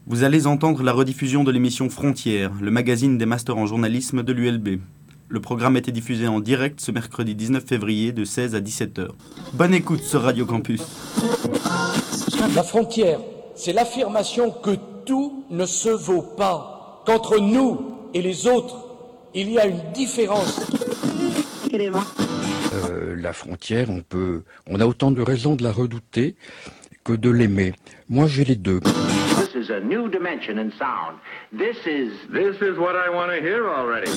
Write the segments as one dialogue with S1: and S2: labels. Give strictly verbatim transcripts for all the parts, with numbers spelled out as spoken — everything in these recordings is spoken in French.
S1: Vous allez entendre la rediffusion de l'émission Frontières, le magazine des masters en journalisme de l'U L B. Le programme a été diffusé en direct ce mercredi dix-neuf février de seize à dix-sept heures. Bonne écoute sur Radio Campus.
S2: La frontière, c'est l'affirmation que tout ne se vaut pas, qu'entre nous et les autres, il y a une différence.
S3: Euh, la frontière, on peut, on a autant de raisons de la redouter que de l'aimer. Moi, j'ai les deux.
S4: This is a new dimension in sound. This is this is what I want to hear already.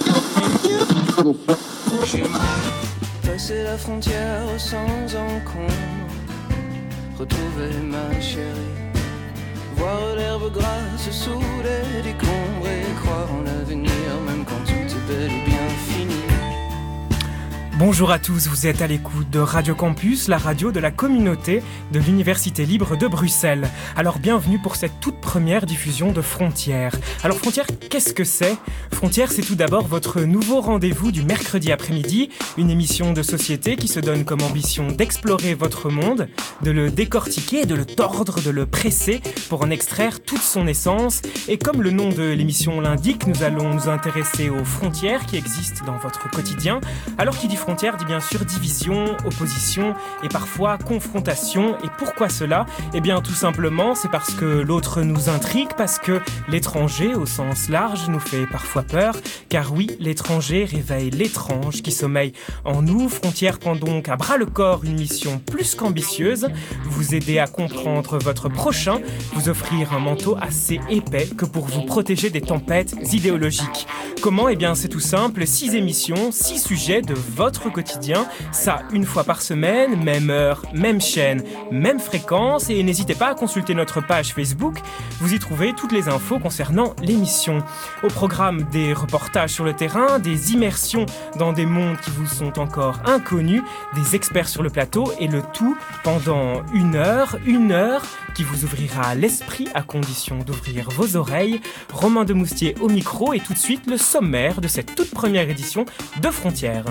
S5: Passer la frontière sans encombre, retrouver ma chérie, voir l'herbe grasse sous les décombres et croire en l'avenir même quand tout est bel et bien fini.
S6: Bonjour à tous, vous êtes à l'écoute de Radio Campus, la radio de la communauté de l'Université libre de Bruxelles. Alors bienvenue pour cette toute première diffusion de Frontières. Alors Frontières, qu'est-ce que c'est ? Frontières, c'est tout d'abord votre nouveau rendez-vous du mercredi après-midi, une émission de société qui se donne comme ambition d'explorer votre monde, de le décortiquer, de le tordre, de le presser pour en extraire toute son essence. Et comme le nom de l'émission l'indique, nous allons nous intéresser aux frontières qui existent dans votre quotidien. Alors qui dit frontières dit bien sûr division, opposition et parfois confrontation. Et pourquoi cela ? Eh bien tout simplement c'est parce que l'autre nous intrigue, parce que l'étranger au sens large nous fait parfois peur, car oui, l'étranger réveille l'étrange qui sommeille en nous. Frontières prend donc à bras le corps une mission plus qu'ambitieuse, vous aider à comprendre votre prochain, vous offrir un manteau assez épais que pour vous protéger des tempêtes idéologiques. Comment ? Eh bien c'est tout simple, six émissions, six sujets de votre quotidien, ça une fois par semaine, même heure, même chaîne, même fréquence, et n'hésitez pas à consulter notre page Facebook, vous y trouvez toutes les infos concernant l'émission. Au programme, des reportages sur le terrain, des immersions dans des mondes qui vous sont encore inconnus, des experts sur le plateau, et le tout pendant une heure, une heure qui vous ouvrira l'esprit à condition d'ouvrir vos oreilles. Romain Demoustier au micro, et tout de suite le sommaire de cette toute première édition de Frontières.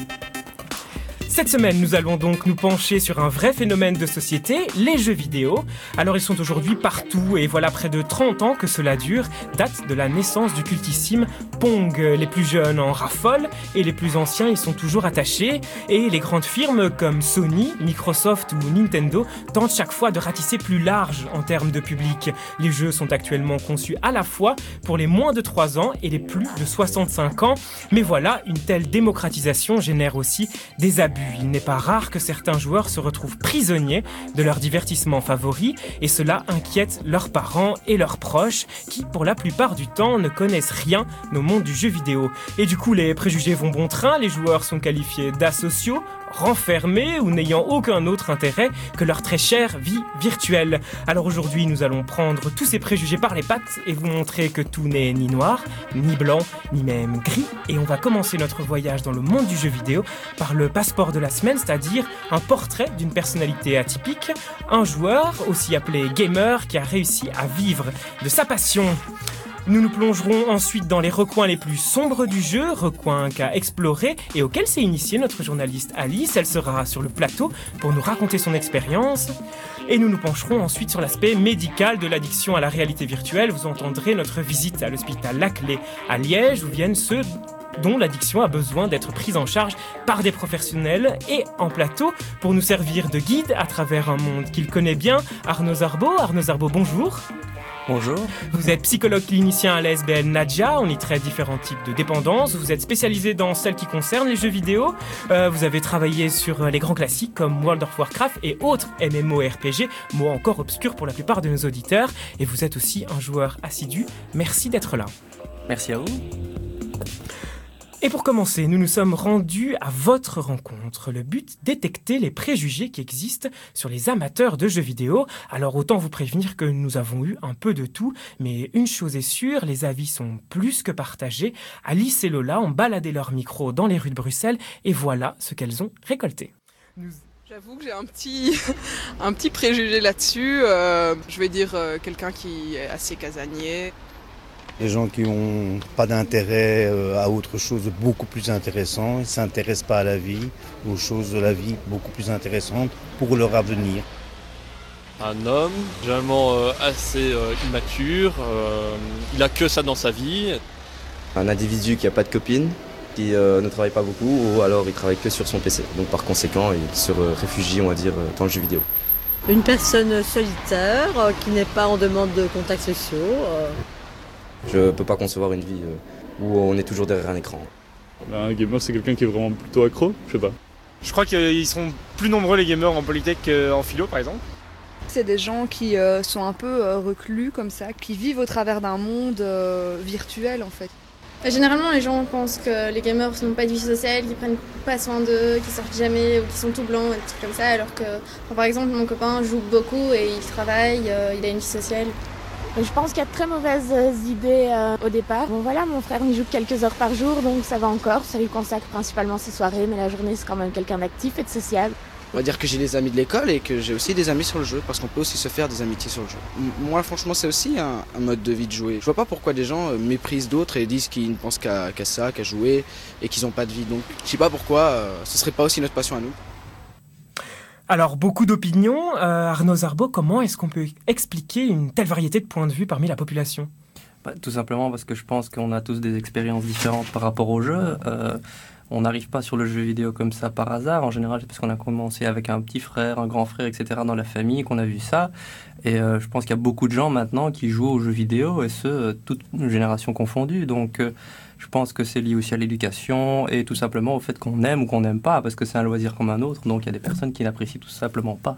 S6: Cette semaine, nous allons donc nous pencher sur un vrai phénomène de société, les jeux vidéo. Alors ils sont aujourd'hui partout et voilà près de trente ans que cela dure, date de la naissance du cultissime Pong. Les plus jeunes en raffolent et les plus anciens y sont toujours attachés. Et les grandes firmes comme Sony, Microsoft ou Nintendo tentent chaque fois de ratisser plus large en termes de public. Les jeux sont actuellement conçus à la fois pour les moins de trois ans et les plus de soixante-cinq ans. Mais voilà, une telle démocratisation génère aussi des abus. Il n'est pas rare que certains joueurs se retrouvent prisonniers de leur divertissement favori et cela inquiète leurs parents et leurs proches qui, pour la plupart du temps, ne connaissent rien au monde du jeu vidéo. Et du coup, les préjugés vont bon train, les joueurs sont qualifiés d'asociaux, renfermés ou n'ayant aucun autre intérêt que leur très chère vie virtuelle. Alors aujourd'hui, nous allons prendre tous ces préjugés par les pattes et vous montrer que tout n'est ni noir, ni blanc, ni même gris. Et on va commencer notre voyage dans le monde du jeu vidéo par le passeport de la semaine, c'est-à-dire un portrait d'une personnalité atypique, un joueur, aussi appelé gamer, qui a réussi à vivre de sa passion. Nous nous plongerons ensuite dans les recoins les plus sombres du jeu, recoins qu'a exploré et auquel s'est initiée notre journaliste Alice. Elle sera sur le plateau pour nous raconter son expérience. Et nous nous pencherons ensuite sur l'aspect médical de l'addiction à la réalité virtuelle. Vous entendrez notre visite à l'hôpital Laclais à Liège, où viennent ceux dont l'addiction a besoin d'être prise en charge par des professionnels. Et en plateau, pour nous servir de guide à travers un monde qu'il connaît bien, Arnaud Zarbo. Arnaud Zarbo, bonjour.
S7: Bonjour.
S6: Vous êtes psychologue clinicien à l'A S B L Nadja, on y traite différents types de dépendances. Vous êtes spécialisé dans celles qui concernent les jeux vidéo. Euh, vous avez travaillé sur les grands classiques comme World of Warcraft et autres M M O R P G, mots encore obscurs pour la plupart de nos auditeurs. Et vous êtes aussi un joueur assidu. Merci d'être là.
S7: Merci à vous.
S6: Et pour commencer, nous nous sommes rendus à votre rencontre. Le but, détecter les préjugés qui existent sur les amateurs de jeux vidéo. Alors autant vous prévenir que nous avons eu un peu de tout, mais une chose est sûre, les avis sont plus que partagés. Alice et Lola ont baladé leur micro dans les rues de Bruxelles et voilà ce qu'elles ont récolté.
S8: Nous... J'avoue que j'ai un petit, un petit préjugé là-dessus. Euh, je vais dire euh, quelqu'un qui est assez casanier.
S9: Les gens qui n'ont pas d'intérêt à autre chose de beaucoup plus intéressant, ils ne s'intéressent pas à la vie, aux choses de la vie beaucoup plus intéressantes pour leur avenir.
S10: Un homme, généralement euh, assez euh, immature, euh, il a que ça dans sa vie.
S11: Un individu qui n'a pas de copine, qui euh, ne travaille pas beaucoup, ou alors il travaille que sur son P C. Donc par conséquent, il se réfugie, on va dire, dans le jeu vidéo.
S12: Une personne solitaire, euh, qui n'est pas en demande de contacts sociaux. Euh...
S11: Je ne peux pas concevoir une vie euh, où on est toujours derrière un écran.
S13: Ben, un gamer, c'est quelqu'un qui est vraiment plutôt accro, je sais pas.
S14: Je crois qu'ils sont plus nombreux les gamers en Polytech qu'en philo par exemple.
S15: C'est des gens qui euh, sont un peu euh, reclus comme ça, qui vivent au travers d'un monde euh, virtuel en fait.
S16: Généralement les gens pensent que les gamers n'ont pas de vie sociale, qu'ils prennent pas soin d'eux, qu'ils sortent jamais ou qu'ils sont tout blancs et des trucs comme ça, alors que enfin, par exemple mon copain joue beaucoup et il travaille, euh, il a une vie sociale.
S17: Je pense qu'il y a de très mauvaises idées euh, au départ. Bon voilà, mon frère il joue quelques heures par jour, donc ça va encore. Ça lui consacre principalement ses soirées, mais la journée c'est quand même quelqu'un d'actif et de sociable.
S18: On va dire que j'ai des amis de l'école et que j'ai aussi des amis sur le jeu, parce qu'on peut aussi se faire des amitiés sur le jeu. M- moi franchement c'est aussi un, un mode de vie de jouer. Je vois pas pourquoi des gens euh, méprisent d'autres et disent qu'ils ne pensent qu'à, qu'à ça, qu'à jouer et qu'ils n'ont pas de vie. Donc je sais pas pourquoi euh, ce serait pas aussi notre passion à nous.
S6: Alors, beaucoup d'opinions. Euh, Arnaud Zarbo, comment est-ce qu'on peut expliquer une telle variété de points de vue parmi la population ?
S7: Bah, tout simplement parce que je pense qu'on a tous des expériences différentes par rapport au jeu. Euh, on n'arrive pas sur le jeu vidéo comme ça par hasard. En général, c'est parce qu'on a commencé avec un petit frère, un grand frère, et cetera dans la famille, qu'on a vu ça. Et euh, je pense qu'il y a beaucoup de gens maintenant qui jouent aux jeux vidéo, et ce, toute génération confondue. Donc, euh, je pense que c'est lié aussi à l'éducation et tout simplement au fait qu'on aime ou qu'on n'aime pas, parce que c'est un loisir comme un autre. Donc, il y a des personnes qui n'apprécient tout simplement pas.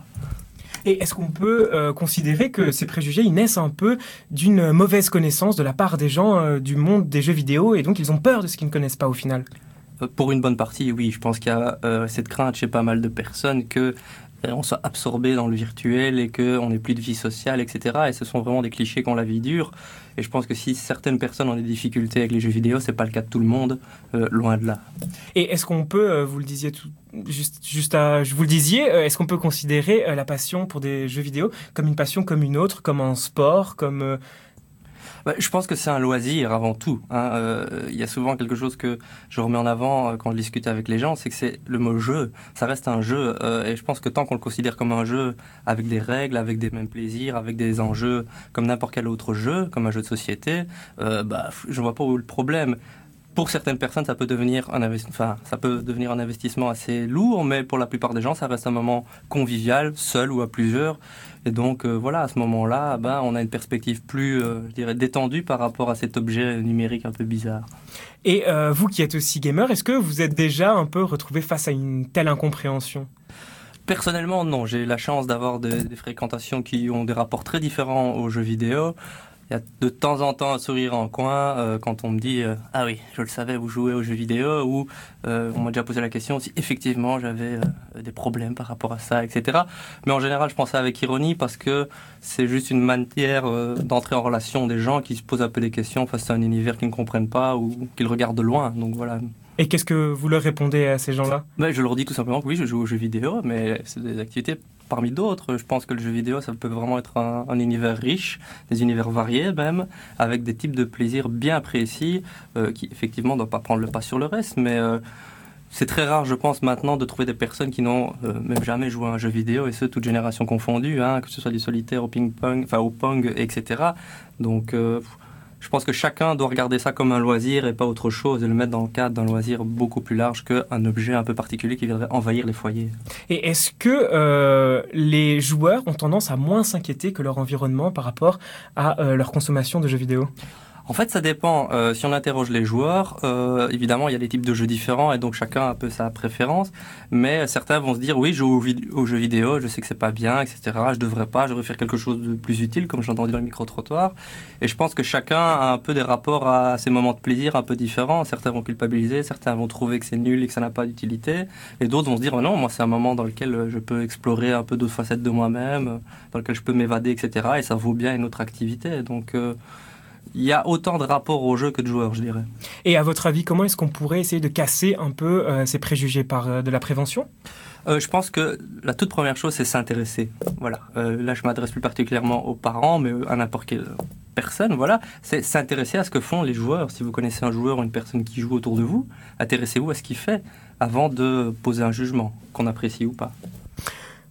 S6: Et est-ce qu'on peut euh, considérer que ces préjugés ils naissent un peu d'une mauvaise connaissance de la part des gens euh, du monde des jeux vidéo, et donc ils ont peur de ce qu'ils ne connaissent pas au final ?
S7: Pour une bonne partie, oui. Je pense qu'il y a euh, cette crainte chez pas mal de personnes que euh, on soit absorbé dans le virtuel et qu'on n'ait plus de vie sociale, et cetera. Et ce sont vraiment des clichés qui ont la vie dure. Et je pense que si certaines personnes ont des difficultés avec les jeux vidéo, c'est pas le cas de tout le monde, euh, loin de là.
S6: Et est-ce qu'on peut, euh, vous le disiez tout, juste, juste à, je vous le disiez, euh, est-ce qu'on peut considérer euh, la passion pour des jeux vidéo comme une passion comme une autre, comme un sport, comme euh,
S7: Bah, je pense que c'est un loisir avant tout. Hein. Euh, il y a souvent quelque chose que je remets en avant euh, quand je discute avec les gens, c'est que c'est le mot jeu. Ça reste un jeu. Euh, et je pense que tant qu'on le considère comme un jeu, avec des règles, avec des mêmes plaisirs, avec des enjeux, comme n'importe quel autre jeu, comme un jeu de société, euh, bah, je ne vois pas où est le problème. Pour certaines personnes, ça peut devenir un investi- enfin, ça peut devenir un investissement assez lourd, mais pour la plupart des gens, ça reste un moment convivial, seul ou à plusieurs. Et donc, euh, voilà, à ce moment-là, ben, on a une perspective plus, euh, je dirais, détendue par rapport à cet objet numérique un peu bizarre.
S6: Et euh, vous qui êtes aussi gamer, est-ce que vous êtes déjà un peu retrouvé face à une telle incompréhension ?
S7: Personnellement, non. J'ai la chance d'avoir des, des fréquentations qui ont des rapports très différents aux jeux vidéo. Il y a de temps en temps un sourire en coin euh, quand on me dit euh, « Ah oui, je le savais, vous jouez aux jeux vidéo » ou euh, on m'a déjà posé la question si effectivement j'avais euh, des problèmes par rapport à ça, et cetera. Mais en général, je pense ça avec ironie parce que c'est juste une manière euh, d'entrer en relation des gens qui se posent un peu des questions face à un univers qu'ils ne comprennent pas ou qu'ils regardent de loin. Donc voilà.
S6: Et qu'est-ce que vous leur répondez à ces gens-là ?
S7: Ben, je leur dis tout simplement que oui, je joue aux jeux vidéo, mais c'est des activités parmi d'autres. Je pense que le jeu vidéo, ça peut vraiment être un, un univers riche, des univers variés même, avec des types de plaisirs bien précis, euh, qui effectivement ne doivent pas prendre le pas sur le reste, mais euh, c'est très rare, je pense, maintenant, de trouver des personnes qui n'ont euh, même jamais joué à un jeu vidéo, et ce, toute génération confondue, hein, que ce soit du solitaire au ping-pong, enfin au pong, et cetera. Donc... Euh, Je pense que chacun doit regarder ça comme un loisir et pas autre chose, et le mettre dans le cadre d'un loisir beaucoup plus large qu'un objet un peu particulier qui viendrait envahir les foyers.
S6: Et est-ce que euh, les joueurs ont tendance à moins s'inquiéter que leur environnement par rapport à euh, leur consommation de jeux vidéo ?
S7: En fait, ça dépend. Euh, si on interroge les joueurs, euh, évidemment, il y a des types de jeux différents et donc chacun a un peu sa préférence. Mais certains vont se dire, oui, je joue aux, vid- aux jeux vidéo, je sais que c'est pas bien, et cetera. Je devrais pas, je devrais faire quelque chose de plus utile, comme j'ai entendu dans le micro-trottoir. Et je pense que chacun a un peu des rapports à ces moments de plaisir un peu différents. Certains vont culpabiliser, certains vont trouver que c'est nul et que ça n'a pas d'utilité. Et d'autres vont se dire, oh non, moi, c'est un moment dans lequel je peux explorer un peu d'autres facettes de moi-même, dans lequel je peux m'évader, et cetera. Et ça vaut bien une autre activité. Donc... Euh, il y a autant de rapports au jeu que de joueurs, je dirais.
S6: Et à votre avis, comment est-ce qu'on pourrait essayer de casser un peu euh, ces préjugés par euh, de la prévention ?
S7: euh, Je pense que la toute première chose, c'est s'intéresser. Voilà. Euh, là, je m'adresse plus particulièrement aux parents, mais à n'importe quelle personne. Voilà. C'est s'intéresser à ce que font les joueurs. Si vous connaissez un joueur ou une personne qui joue autour de vous, intéressez-vous à ce qu'il fait avant de poser un jugement, qu'on apprécie ou pas.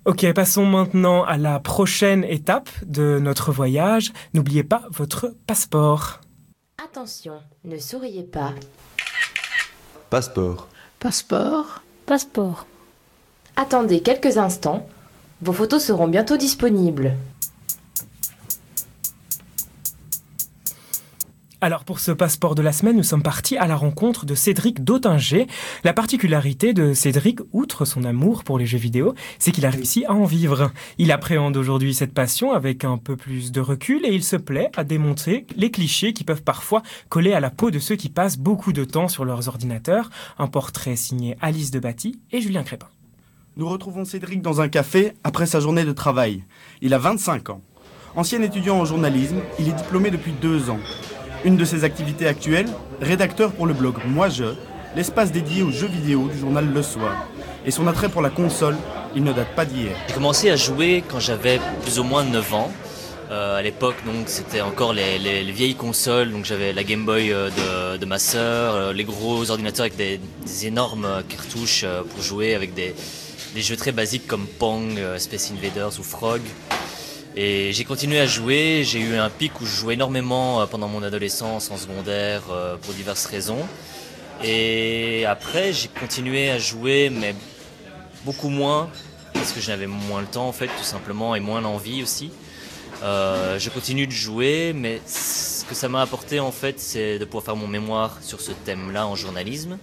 S6: Ok, passons maintenant à la prochaine étape de notre voyage. N'oubliez pas votre passeport.
S19: Attention, ne souriez pas.
S20: Passeport.
S19: Passeport. Passeport. Attendez quelques instants. Vos photos seront bientôt disponibles.
S6: Alors pour ce passeport de la semaine, nous sommes partis à la rencontre de Cédric Dautinger. La particularité de Cédric, outre son amour pour les jeux vidéo, c'est qu'il a réussi à en vivre. Il appréhende aujourd'hui cette passion avec un peu plus de recul et il se plaît à démonter les clichés qui peuvent parfois coller à la peau de ceux qui passent beaucoup de temps sur leurs ordinateurs. Un portrait signé Alice Debatty et Julien Crépin.
S1: Nous retrouvons Cédric dans un café après sa journée de travail. Il a vingt-cinq ans. Ancien étudiant en journalisme, il est diplômé depuis deux ans. Une de ses activités actuelles, rédacteur pour le blog Moi Je, l'espace dédié aux jeux vidéo du journal Le Soir. Et son attrait pour la console, il ne date pas d'hier.
S21: J'ai commencé à jouer quand j'avais plus ou moins neuf ans. Euh, à l'époque, donc, c'était encore les, les, les vieilles consoles. Donc, j'avais la Game Boy de, de ma sœur, euh, les gros ordinateurs avec des, des énormes cartouches euh, pour jouer avec des, des jeux très basiques comme Pong, euh, Space Invaders ou Frog. Et j'ai continué à jouer, j'ai eu un pic où je jouais énormément pendant mon adolescence en secondaire pour diverses raisons. Et après j'ai continué à jouer mais beaucoup moins parce que j'avais moins le temps en fait tout simplement et moins l'envie aussi. Euh, je continue de jouer mais ce que ça m'a apporté en fait c'est de pouvoir faire mon mémoire sur ce thème-là en journalisme.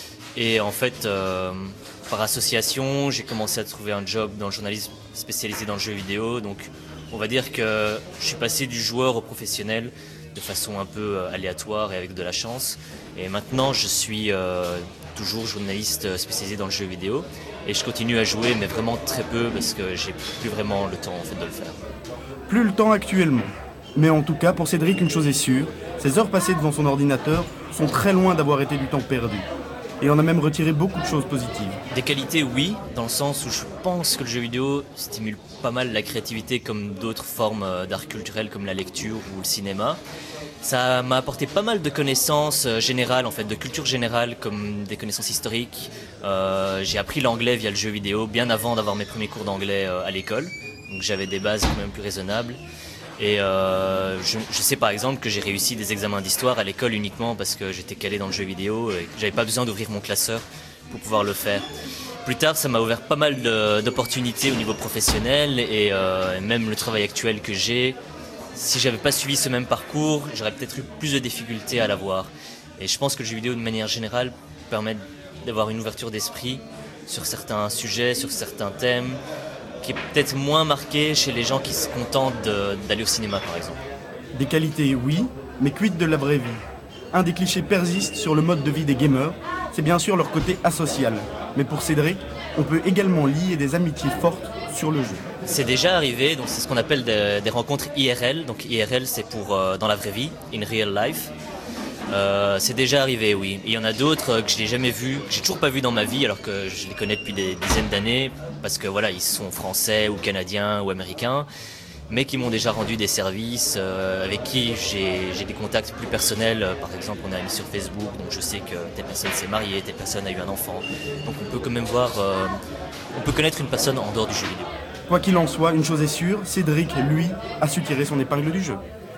S21: Et en fait euh, par association j'ai commencé à trouver un job dans le journalisme spécialisé dans le jeu vidéo donc on va dire que je suis passé du joueur au professionnel de façon un peu aléatoire et avec de la chance. Et maintenant, je suis euh, toujours journaliste spécialisé dans le jeu vidéo. Et je continue à jouer, mais vraiment très peu parce que j'ai plus vraiment le temps en fait, de le faire.
S1: Plus le temps actuellement. Mais en tout cas, pour Cédric, une chose est sûre, ses heures passées devant son ordinateur sont très loin d'avoir été du temps perdu. Et on a même retiré beaucoup de choses positives.
S21: Des qualités, oui, dans le sens où je pense que le jeu vidéo stimule pas mal la créativité comme d'autres formes d'art culturel comme la lecture ou le cinéma. Ça m'a apporté pas mal de connaissances générales, en fait, de culture générale, comme des connaissances historiques. Euh, j'ai appris l'anglais via le jeu vidéo bien avant d'avoir mes premiers cours d'anglais à l'école. Donc j'avais des bases quand même plus raisonnables. Et euh, je, je sais par exemple que j'ai réussi des examens d'histoire à l'école uniquement parce que j'étais calé dans le jeu vidéo et que j'avais pas besoin d'ouvrir mon classeur pour pouvoir le faire. Plus tard, ça m'a ouvert pas mal de, d'opportunités au niveau professionnel et euh, même le travail actuel que j'ai. Si j'avais pas suivi ce même parcours, j'aurais peut-être eu plus de difficultés à l'avoir. Et je pense que le jeu vidéo, de manière générale, permet d'avoir une ouverture d'esprit sur certains sujets, sur certains thèmes, qui est peut-être moins marqué chez les gens qui se contentent de, d'aller au cinéma, par exemple.
S1: Des qualités, oui, mais quid de la vraie vie ? Un des clichés persiste sur le mode de vie des gamers, c'est bien sûr leur côté asocial. Mais pour Cédric, on peut également lier des amitiés fortes sur le jeu.
S21: C'est déjà arrivé, donc c'est ce qu'on appelle des, des rencontres I R L. Donc I R L, c'est pour euh, dans la vraie vie, in real life. Euh, c'est déjà arrivé, oui. Il y en a d'autres que je n'ai jamais vus, que j'ai toujours pas vus dans ma vie, alors que je les connais depuis des dizaines d'années, parce que voilà, ils sont français ou canadiens ou américains, mais qui m'ont déjà rendu des services, euh, avec qui j'ai, j'ai des contacts plus personnels. Par exemple, on a mis sur Facebook, donc je sais que telle personne s'est mariée, telle personne a eu un enfant. Donc on peut quand même voir, euh, on peut connaître une personne en dehors du jeu vidéo.
S1: Quoi qu'il en soit, une chose est sûre, Cédric, lui, a su tirer son épingle du jeu.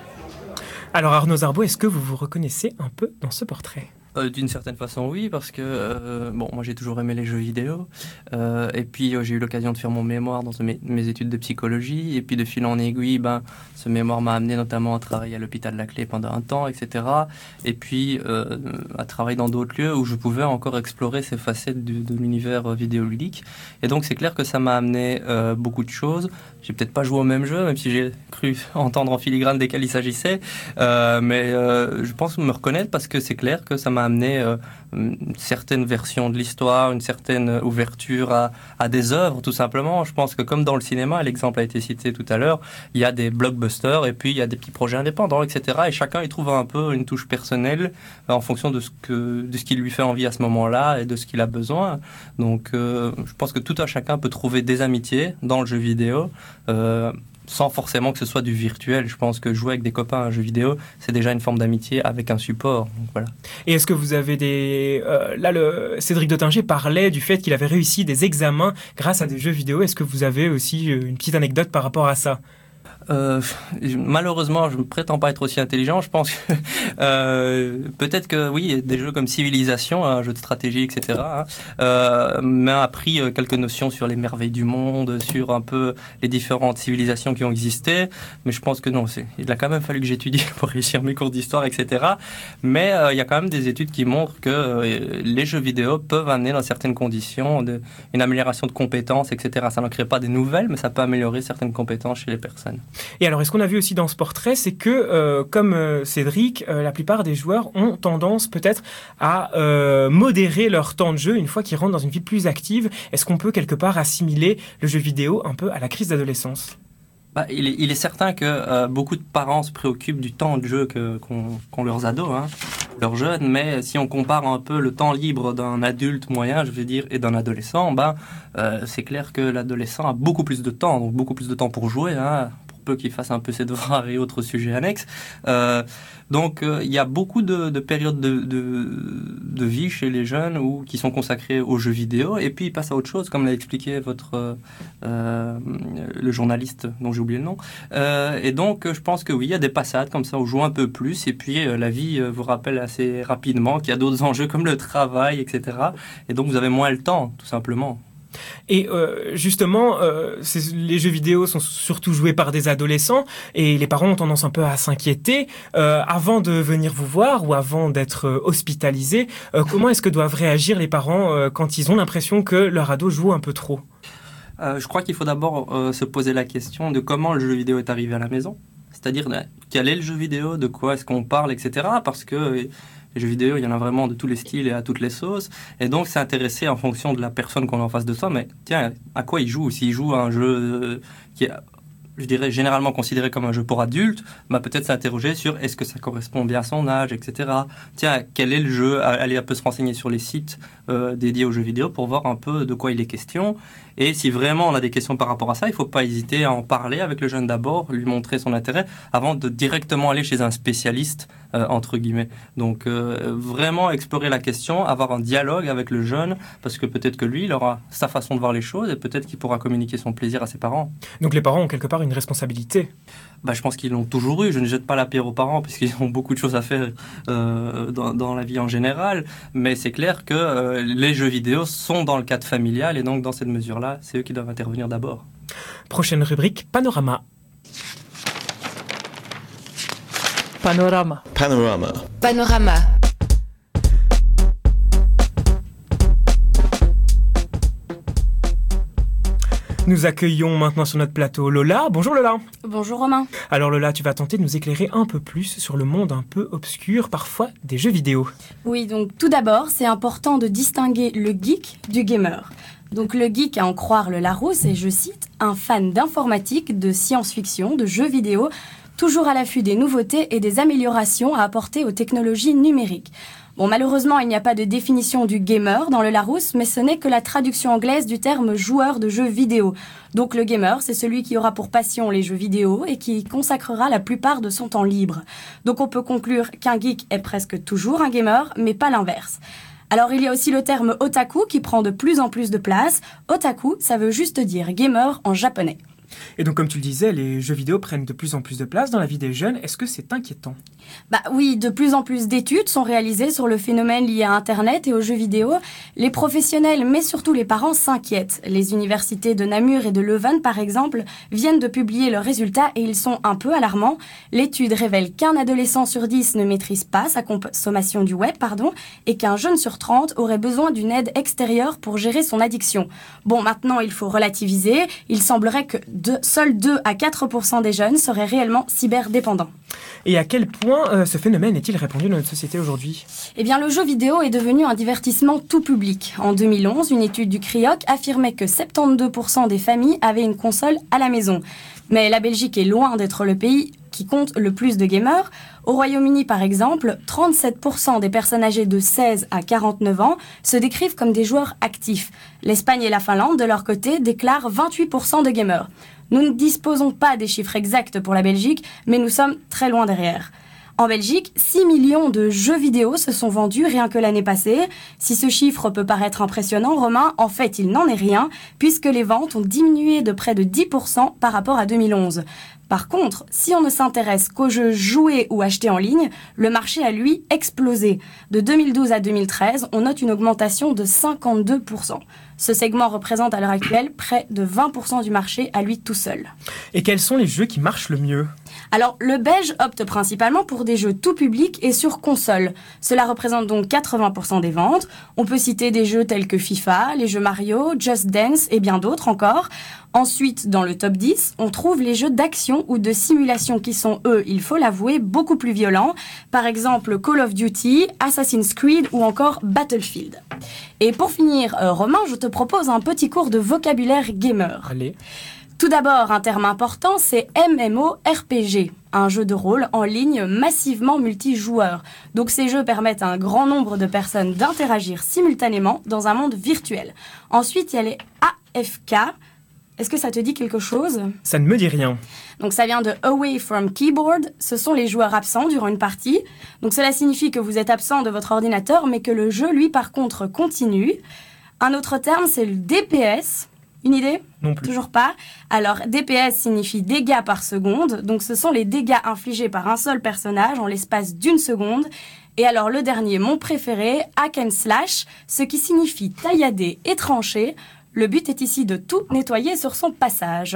S6: Alors Arnaud Zarbo, est-ce que vous vous reconnaissez un peu dans ce portrait ?
S7: Euh, d'une certaine façon, oui, parce que euh, bon, moi j'ai toujours aimé les jeux vidéo, euh, et puis euh, j'ai eu l'occasion de faire mon mémoire dans mes, mes études de psychologie, et puis de fil en aiguille, ben, ce mémoire m'a amené notamment à travailler à l'hôpital Laclais pendant un temps, et cetera. Et puis euh, à travailler dans d'autres lieux où je pouvais encore explorer ces facettes de, de l'univers vidéoludique. Et donc c'est clair que ça m'a amené euh, beaucoup de choses. J'ai peut-être pas joué au même jeu, même si j'ai cru entendre en filigrane desquels il s'agissait, euh, mais euh, je pense me reconnaître parce que c'est clair que ça m'a amené euh, une certaine version de l'histoire, une certaine ouverture à, à des œuvres, tout simplement. Je pense que comme dans le cinéma, l'exemple a été cité tout à l'heure, il y a des blockbusters et puis il y a des petits projets indépendants, et cetera. Et chacun y trouve un peu une touche personnelle en fonction de ce, que, de ce qui lui fait envie à ce moment-là et de ce qu'il a besoin. Donc euh, je pense que tout un chacun peut trouver des amitiés dans le jeu vidéo, euh, sans forcément que ce soit du virtuel. Je pense que jouer avec des copains à un jeu vidéo, c'est déjà une forme d'amitié avec un support. Donc, voilà.
S6: Et est-ce que vous avez des... Euh, là, le... Cédric Dottinger parlait du fait qu'il avait réussi des examens grâce à des jeux vidéo. Est-ce que vous avez aussi une petite anecdote par rapport à ça ?
S7: Euh, malheureusement, je ne prétends pas être aussi intelligent. Je pense que euh, peut-être que oui, des jeux comme Civilisation, un jeu de stratégie, et cetera, hein, euh, m'a appris quelques notions sur les merveilles du monde, sur un peu les différentes civilisations qui ont existé. Mais je pense que non, c'est, il a quand même fallu que j'étudie pour réussir mes cours d'histoire, et cetera. Mais euh, il y a quand même des études qui montrent que euh, les jeux vidéo peuvent amener dans certaines conditions de, une amélioration de compétences, et cetera. Ça n'en crée pas des nouvelles, mais ça peut améliorer certaines compétences chez les personnes.
S6: Et alors, est-ce qu'on a vu aussi dans ce portrait, c'est que, euh, comme euh, Cédric, euh, la plupart des joueurs ont tendance peut-être à euh, modérer leur temps de jeu une fois qu'ils rentrent dans une vie plus active. Est-ce qu'on peut quelque part assimiler le jeu vidéo un peu à la crise d'adolescence ?
S7: Bah, il, est, il est certain que euh, beaucoup de parents se préoccupent du temps de jeu que, qu'ont, qu'ont leurs ados, hein, leurs jeunes, mais si on compare un peu le temps libre d'un adulte moyen, je veux dire, et d'un adolescent, bah, euh, c'est clair que l'adolescent a beaucoup plus de temps, donc beaucoup plus de temps pour jouer, hein, peu qu'il fasse un peu ses devoirs et autres sujets annexes. Euh, donc, euh, il y a beaucoup de, de périodes de, de, de vie chez les jeunes où, qui sont consacrées aux jeux vidéo, et puis ils passent à autre chose, comme l'a expliqué votre, euh, le journaliste dont j'ai oublié le nom. Euh, et donc, je pense que oui, il y a des passades comme ça, où on joue un peu plus, et puis euh, la vie euh, vous rappelle assez rapidement qu'il y a d'autres enjeux comme le travail, et cetera. Et donc, vous avez moins le temps, tout simplement.
S6: Et euh, justement, euh, c'est, les jeux vidéo sont surtout joués par des adolescents et les parents ont tendance un peu à s'inquiéter. Euh, avant de venir vous voir ou avant d'être euh, hospitalisés, euh, comment est-ce que doivent réagir les parents euh, quand ils ont l'impression que leur ado joue un peu trop ?
S7: euh, Je crois qu'il faut d'abord euh, se poser la question de comment le jeu vidéo est arrivé à la maison. C'est-à-dire, quel est le jeu vidéo, de quoi est-ce qu'on parle, et cetera. Parce que les jeux vidéo, il y en a vraiment de tous les styles et à toutes les sauces. Et donc, c'est intéressé en fonction de la personne qu'on a en face de soi. Mais tiens, à quoi il joue ? S'il joue à un jeu qui est, je dirais, généralement considéré comme un jeu pour adultes, bah, peut-être s'interroger sur est-ce que ça correspond bien à son âge, et cetera. Tiens, quel est le jeu ? Aller un peu se renseigner sur les sites euh, dédiés aux jeux vidéo pour voir un peu de quoi il est question. Et si vraiment on a des questions par rapport à ça, il ne faut pas hésiter à en parler avec le jeune d'abord, lui montrer son intérêt, avant de directement aller chez un spécialiste, euh, entre guillemets. Donc euh, vraiment explorer la question, avoir un dialogue avec le jeune, parce que peut-être que lui, il aura sa façon de voir les choses et peut-être qu'il pourra communiquer son plaisir à ses parents.
S6: Donc les parents ont quelque part une responsabilité ?
S7: Bah, je pense qu'ils l'ont toujours eu. Je ne jette pas la pierre aux parents, puisqu'ils ont beaucoup de choses à faire euh, dans, dans la vie en général. Mais c'est clair que euh, les jeux vidéo sont dans le cadre familial et donc dans cette mesure-là, c'est eux qui doivent intervenir d'abord.
S6: Prochaine rubrique, Panorama.
S20: Panorama.
S22: Panorama.
S19: Panorama.
S6: Nous accueillons maintenant sur notre plateau Lola. Bonjour Lola.
S23: Bonjour Romain.
S6: Alors Lola, tu vas tenter de nous éclairer un peu plus sur le monde un peu obscur, parfois, des jeux vidéo.
S23: Oui, donc tout d'abord, c'est important de distinguer le geek du gamer. Donc le geek, à en croire le Larousse, est, je cite, un fan d'informatique, de science-fiction, de jeux vidéo, toujours à l'affût des nouveautés et des améliorations à apporter aux technologies numériques. Bon, malheureusement, il n'y a pas de définition du gamer dans le Larousse, mais ce n'est que la traduction anglaise du terme joueur de jeux vidéo. Donc le gamer, c'est celui qui aura pour passion les jeux vidéo et qui y consacrera la plupart de son temps libre. Donc on peut conclure qu'un geek est presque toujours un gamer, mais pas l'inverse. Alors il y a aussi le terme otaku qui prend de plus en plus de place. Otaku, ça veut juste dire gamer en japonais.
S6: Et donc, comme tu le disais, les jeux vidéo prennent de plus en plus de place dans la vie des jeunes. Est-ce que c'est inquiétant ?
S23: Bah oui, de plus en plus d'études sont réalisées sur le phénomène lié à Internet et aux jeux vidéo. Les professionnels, mais surtout les parents, s'inquiètent. Les universités de Namur et de Leuven, par exemple, viennent de publier leurs résultats et ils sont un peu alarmants. L'étude révèle qu'un adolescent sur dix ne maîtrise pas sa consommation du web, pardon, et qu'un jeune sur trente aurait besoin d'une aide extérieure pour gérer son addiction. Bon, maintenant, il faut relativiser. Il semblerait que de, seuls deux à quatre pour cent des jeunes seraient réellement cyberdépendants.
S6: Et à quel point euh, ce phénomène est-il répandu dans notre société aujourd'hui ?
S23: Eh bien, le jeu vidéo est devenu un divertissement tout public. En deux mille onze, une étude du CRIOC affirmait que soixante-douze pour cent des familles avaient une console à la maison. Mais la Belgique est loin d'être le pays qui compte le plus de gamers. Au Royaume-Uni, par exemple, trente-sept pour cent des personnes âgées de seize à quarante-neuf ans se décrivent comme des joueurs actifs. L'Espagne et la Finlande, de leur côté, déclarent vingt-huit pour cent de gamers. Nous ne disposons pas des chiffres exacts pour la Belgique, mais nous sommes très loin derrière. En Belgique, six millions de jeux vidéo se sont vendus rien que l'année passée. Si ce chiffre peut paraître impressionnant, Romain, en fait, il n'en est rien, puisque les ventes ont diminué de près de dix pour cent par rapport à deux mille onze. Par contre, si on ne s'intéresse qu'aux jeux joués ou achetés en ligne, le marché a, lui, explosé. De deux mille douze à deux mille treize, on note une augmentation de cinquante-deux pour cent. Ce segment représente à l'heure actuelle près de vingt pour cent du marché à lui tout seul.
S6: Et quels sont les jeux qui marchent le mieux ?
S23: Alors, le Belge opte principalement pour des jeux tout public et sur console. Cela représente donc quatre-vingts pour cent des ventes. On peut citer des jeux tels que FIFA, les jeux Mario, Just Dance et bien d'autres encore. Ensuite, dans le top dix, on trouve les jeux d'action ou de simulation qui sont, eux, il faut l'avouer, beaucoup plus violents. Par exemple, Call of Duty, Assassin's Creed ou encore Battlefield. Et pour finir, euh, Romain, je te propose un petit cours de vocabulaire gamer.
S6: Allez.
S23: Tout d'abord, un terme important, c'est MMORPG, un jeu de rôle en ligne massivement multijoueur. Donc ces jeux permettent à un grand nombre de personnes d'interagir simultanément dans un monde virtuel. Ensuite, il y a les A F K. Est-ce que ça te dit quelque chose ?
S6: Ça ne me dit rien.
S23: Donc ça vient de Away from Keyboard. Ce sont les joueurs absents durant une partie. Donc cela signifie que vous êtes absent de votre ordinateur, mais que le jeu, lui, par contre, continue. Un autre terme, c'est le D P S. Une idée ?
S6: Non plus.
S23: Toujours pas. Alors, D P S signifie dégâts par seconde. Donc, ce sont les dégâts infligés par un seul personnage en l'espace d'une seconde. Et alors, le dernier, mon préféré, hack and slash, ce qui signifie taillader et trancher. Le but est ici de tout nettoyer sur son passage.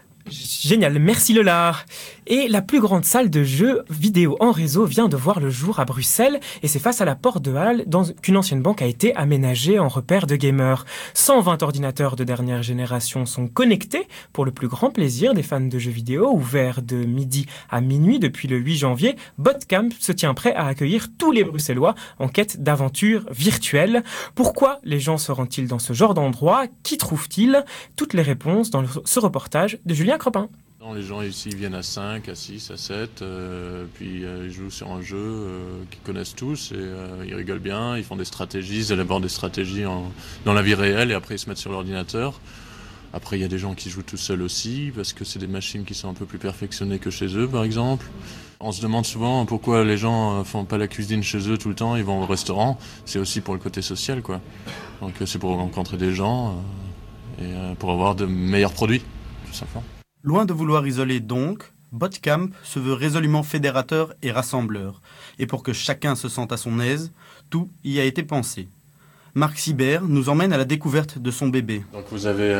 S6: Génial, merci Lola. Et la plus grande salle de jeux vidéo en réseau vient de voir le jour à Bruxelles et c'est face à la porte de Halle dans qu'une ancienne banque a été aménagée en repère de gamers. cent vingt ordinateurs de dernière génération sont connectés pour le plus grand plaisir des fans de jeux vidéo. Ouvert de midi à minuit depuis le huit janvier, Botcamp se tient prêt à accueillir tous les Bruxellois en quête d'aventures virtuelles. Pourquoi les gens se rendent-ils dans ce genre d'endroit ? Qui trouvent-ils ? Toutes les réponses dans ce reportage de Julien Crepin.
S2: Les gens ici viennent à cinq, à six, à sept, euh, puis euh, ils jouent sur un jeu euh, qu'ils connaissent tous et euh, ils rigolent bien, ils font des stratégies, ils élaborent des stratégies en, dans la vie réelle et après ils se mettent sur l'ordinateur. Après il y a des gens qui jouent tout seuls aussi parce que c'est des machines qui sont un peu plus perfectionnées que chez eux par exemple. On se demande souvent pourquoi les gens ne font pas la cuisine chez eux tout le temps, ils vont au restaurant, c'est aussi pour le côté social quoi. Donc c'est pour rencontrer des gens euh, et euh, pour avoir de meilleurs produits tout simplement.
S1: Loin de vouloir isoler donc, Botcamp se veut résolument fédérateur et rassembleur. Et pour que chacun se sente à son aise, tout y a été pensé. Marc Sibert nous emmène à la découverte de son bébé.
S2: Donc vous avez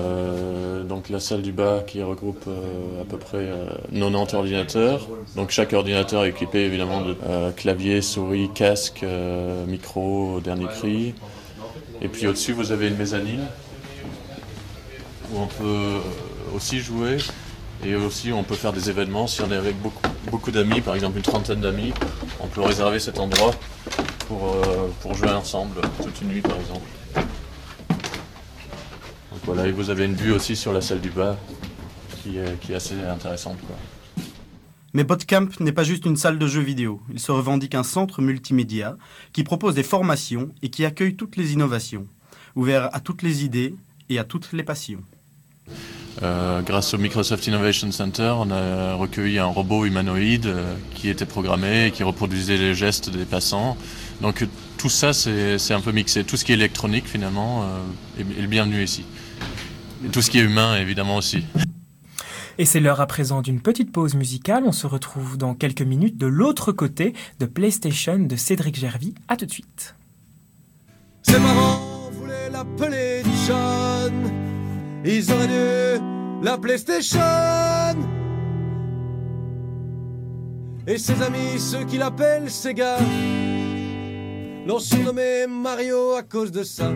S2: euh, donc la salle du bas qui regroupe euh, à peu près euh, quatre-vingt-dix ordinateurs. Donc chaque ordinateur est équipé évidemment de euh, clavier, souris, casque, euh, micro, dernier cri. Et puis au-dessus vous avez une mezzanine où on peut euh, aussi jouer et aussi on peut faire des événements si on est avec beaucoup, beaucoup d'amis, par exemple une trentaine d'amis, on peut réserver cet endroit pour, euh, pour jouer ensemble toute une nuit par exemple. Donc voilà, et vous avez une vue aussi sur la salle du bas qui est, qui est assez intéressante quoi.
S1: Mais Botcamp n'est pas juste une salle de jeux vidéo, il se revendique un centre multimédia qui propose des formations et qui accueille toutes les innovations, ouvert à toutes les idées et à toutes les passions.
S2: Euh, grâce au Microsoft Innovation Center, on a recueilli un robot humanoïde euh, qui était programmé et qui reproduisait les gestes des passants. Donc tout ça, c'est, c'est un peu mixé. Tout ce qui est électronique, finalement, euh, est, est le bienvenu ici. Et tout ce qui est humain, évidemment, aussi.
S6: Et c'est l'heure à présent d'une petite pause musicale. On se retrouve dans quelques minutes de l'autre côté de PlayStation de Cédric Gervy. À tout de suite.
S3: Ses parents voulaient l'appeler John. Ils auraient dû l'appeler Station. Et ses amis, ceux qui l'appellent Sega, l'ont surnommé Mario à cause de ça.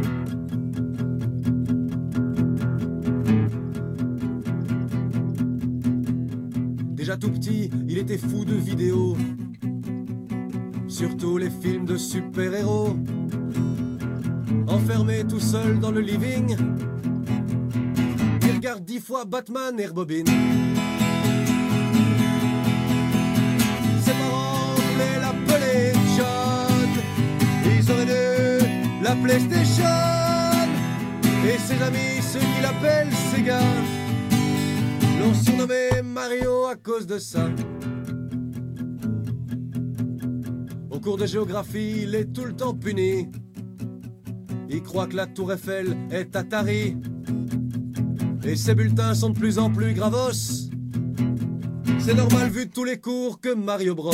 S3: Déjà tout petit, il était fou de vidéos, surtout les films de super-héros. Enfermé tout seul dans le living, il regarde dix fois Batman et rebobine. PlayStation. Et ses amis, ceux qui l'appellent Sega, l'ont surnommé Mario à cause de ça. Au cours de géographie, il est tout le temps puni. Il croit que la tour Eiffel est Atari. Et ses bulletins sont de plus en plus gravos. C'est normal vu tous les cours que Mario Bros.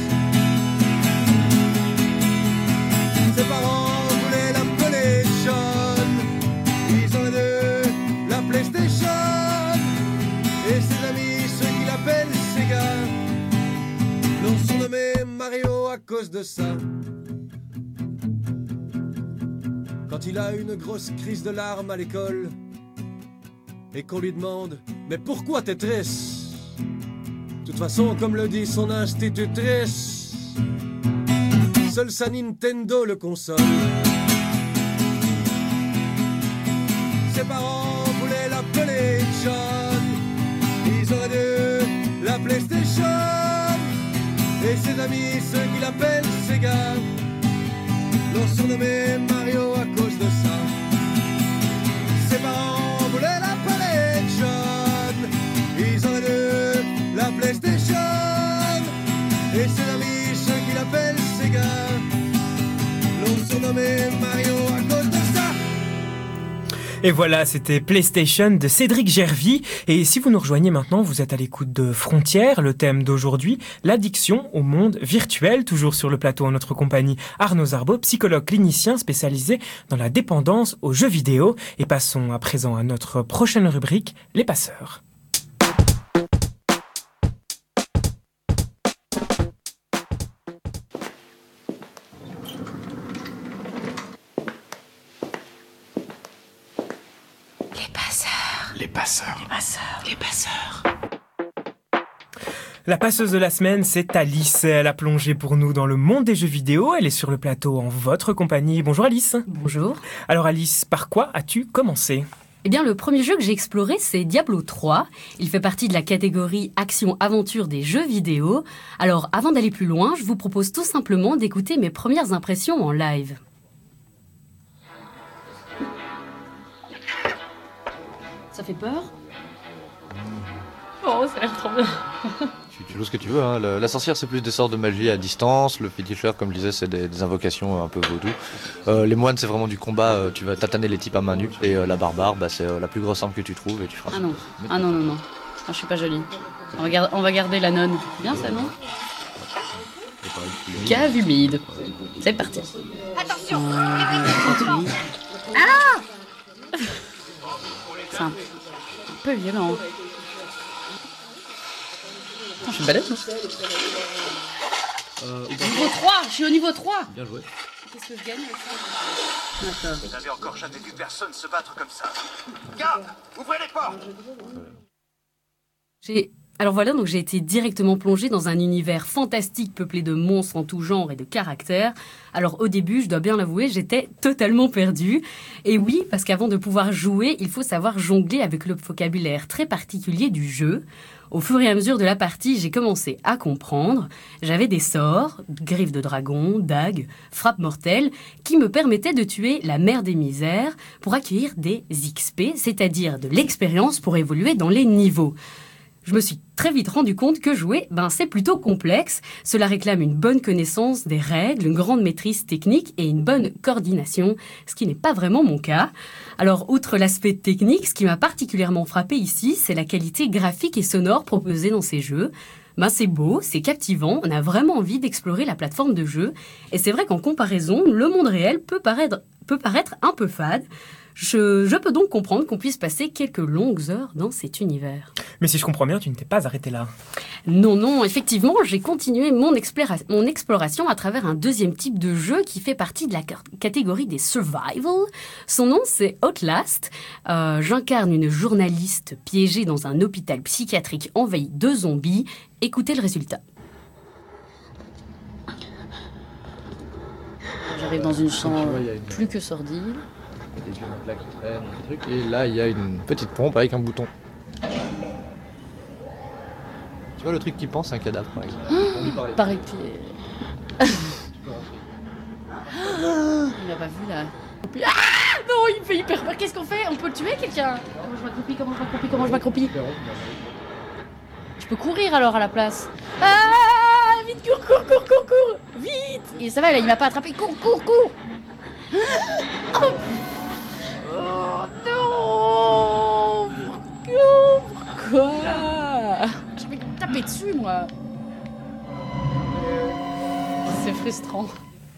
S3: Ses parents voulaient l'appeler John. Ils ont deux, la PlayStation. Et ses amis, ceux qui l'appellent Sega, l'ont surnommé Mario à cause de ça. Quand il a une grosse crise de larmes à l'école et qu'on lui demande « Mais pourquoi t'es triste ?» De toute façon, comme le dit son institutrice, seul sa Nintendo le console. Ses parents voulaient l'appeler John. Ils auraient dû la PlayStation. Et ses amis, ceux qui l'appellent Sega, l'ont surnommé Mario à cause de ça. Ses parents voulaient l'appeler John. Ils auraient dû la PlayStation. Et ses amis, ceux qui l'appellent Sega, l'ont surnommé Mario à cause de ça.
S6: Et voilà, c'était PlayStation de Cédric Gervy. Et si vous nous rejoignez maintenant, vous êtes à l'écoute de Frontières, le thème d'aujourd'hui, l'addiction au monde virtuel. Toujours sur le plateau en notre compagnie, Arnaud Zarbeau, psychologue clinicien spécialisé dans la dépendance aux jeux vidéo. Et passons à présent à notre prochaine rubrique, les passeurs.
S4: Les passeurs. Les passeurs. Les passeurs.
S6: La passeuse de la semaine, c'est Alice. Elle a plongé pour nous dans le monde des jeux vidéo. Elle est sur le plateau en votre compagnie. Bonjour Alice.
S5: Bonjour.
S6: Alors Alice, par quoi as-tu commencé ?
S5: Eh bien, le premier jeu que j'ai exploré, c'est Diablo trois. Il fait partie de la catégorie action-aventure des jeux vidéo. Alors, avant d'aller plus loin, je vous propose tout simplement d'écouter mes premières impressions en live. Ça fait peur ?
S22: Oh, ça a l'air trop bien.
S4: Tu, tu joues ce que tu veux, hein. Le, la sorcière, c'est plus des sorts de magie à distance. Le féticheur, comme je disais, c'est des, des invocations un peu vaudou. Euh, les moines, c'est vraiment du combat. Euh, tu vas tataner les types à main nue. Et euh, la barbare, bah, c'est euh, la plus grosse arme que tu trouves et tu feras.
S5: Ah non, ah non, non, non. Ah, je suis pas jolie. On va, garder, on va garder la nonne. Bien ça, non ? Cave humide. C'est parti.
S22: Attention.
S5: Euh, ah ! C'est un peu violent. Attends, je suis balèze, non euh, Niveau trois, je suis au niveau trois.
S4: Bien joué.
S5: Qu'est-ce que je gagne avec ça ? D'accord.
S24: Vous n'avez encore jamais vu personne se battre comme ça. Garde, ouvrez les portes.
S5: J'ai... Alors voilà, donc j'ai été directement plongée dans un univers fantastique peuplé de monstres en tout genre et de caractères. Alors au début, je dois bien l'avouer, j'étais totalement perdue. Et oui, parce qu'avant de pouvoir jouer, il faut savoir jongler avec le vocabulaire très particulier du jeu. Au fur et à mesure de la partie, j'ai commencé à comprendre. J'avais des sorts, griffes de dragon, dagues, frappes mortelles, qui me permettaient de tuer la mère des misères pour accueillir des X P, c'est-à-dire de l'expérience pour évoluer dans les niveaux. Je me suis très vite rendu compte que jouer, ben, c'est plutôt complexe. Cela réclame une bonne connaissance des règles, une grande maîtrise technique et une bonne coordination, ce qui n'est pas vraiment mon cas. Alors, outre l'aspect technique, ce qui m'a particulièrement frappé ici, c'est la qualité graphique et sonore proposée dans ces jeux. Ben, c'est beau, c'est captivant, on a vraiment envie d'explorer la plateforme de jeu. Et c'est vrai qu'en comparaison, le monde réel peut paraître, peut paraître un peu fade. Je, je peux donc comprendre qu'on puisse passer quelques longues heures dans cet univers.
S6: Mais si je comprends bien, tu ne t'es pas arrêté là.
S5: Non, non, effectivement, j'ai continué mon, explora- mon exploration à travers un deuxième type de jeu qui fait partie de la c- catégorie des survival. Son nom, c'est Outlast. Euh, j'incarne une journaliste piégée dans un hôpital psychiatrique envahi de zombies. Écoutez le résultat. J'arrive dans une chambre plus que sordide.
S4: Des yeux là qui traînent, des trucs. Et là, il y a une petite pompe avec un bouton. Tu vois le truc qui pense, c'est un cadavre, par exemple.
S5: Mmh, par épied. Il m'a pas vu là.
S8: m'accroupis. Ah non, il me fait hyper peur. Qu'est-ce qu'on fait? On peut le tuer, quelqu'un? Comment je m'accroupis? Comment je m'accroupis? Comment je m'accroupis? Je peux courir alors à la place. Ah, vite, cours, cours, cours, cours, cours. Vite. Et ça va, là, il m'a pas attrapé. Cours, cours, cours. Oh, oh non. Pourquoi? Je vais taper dessus, moi. C'est frustrant.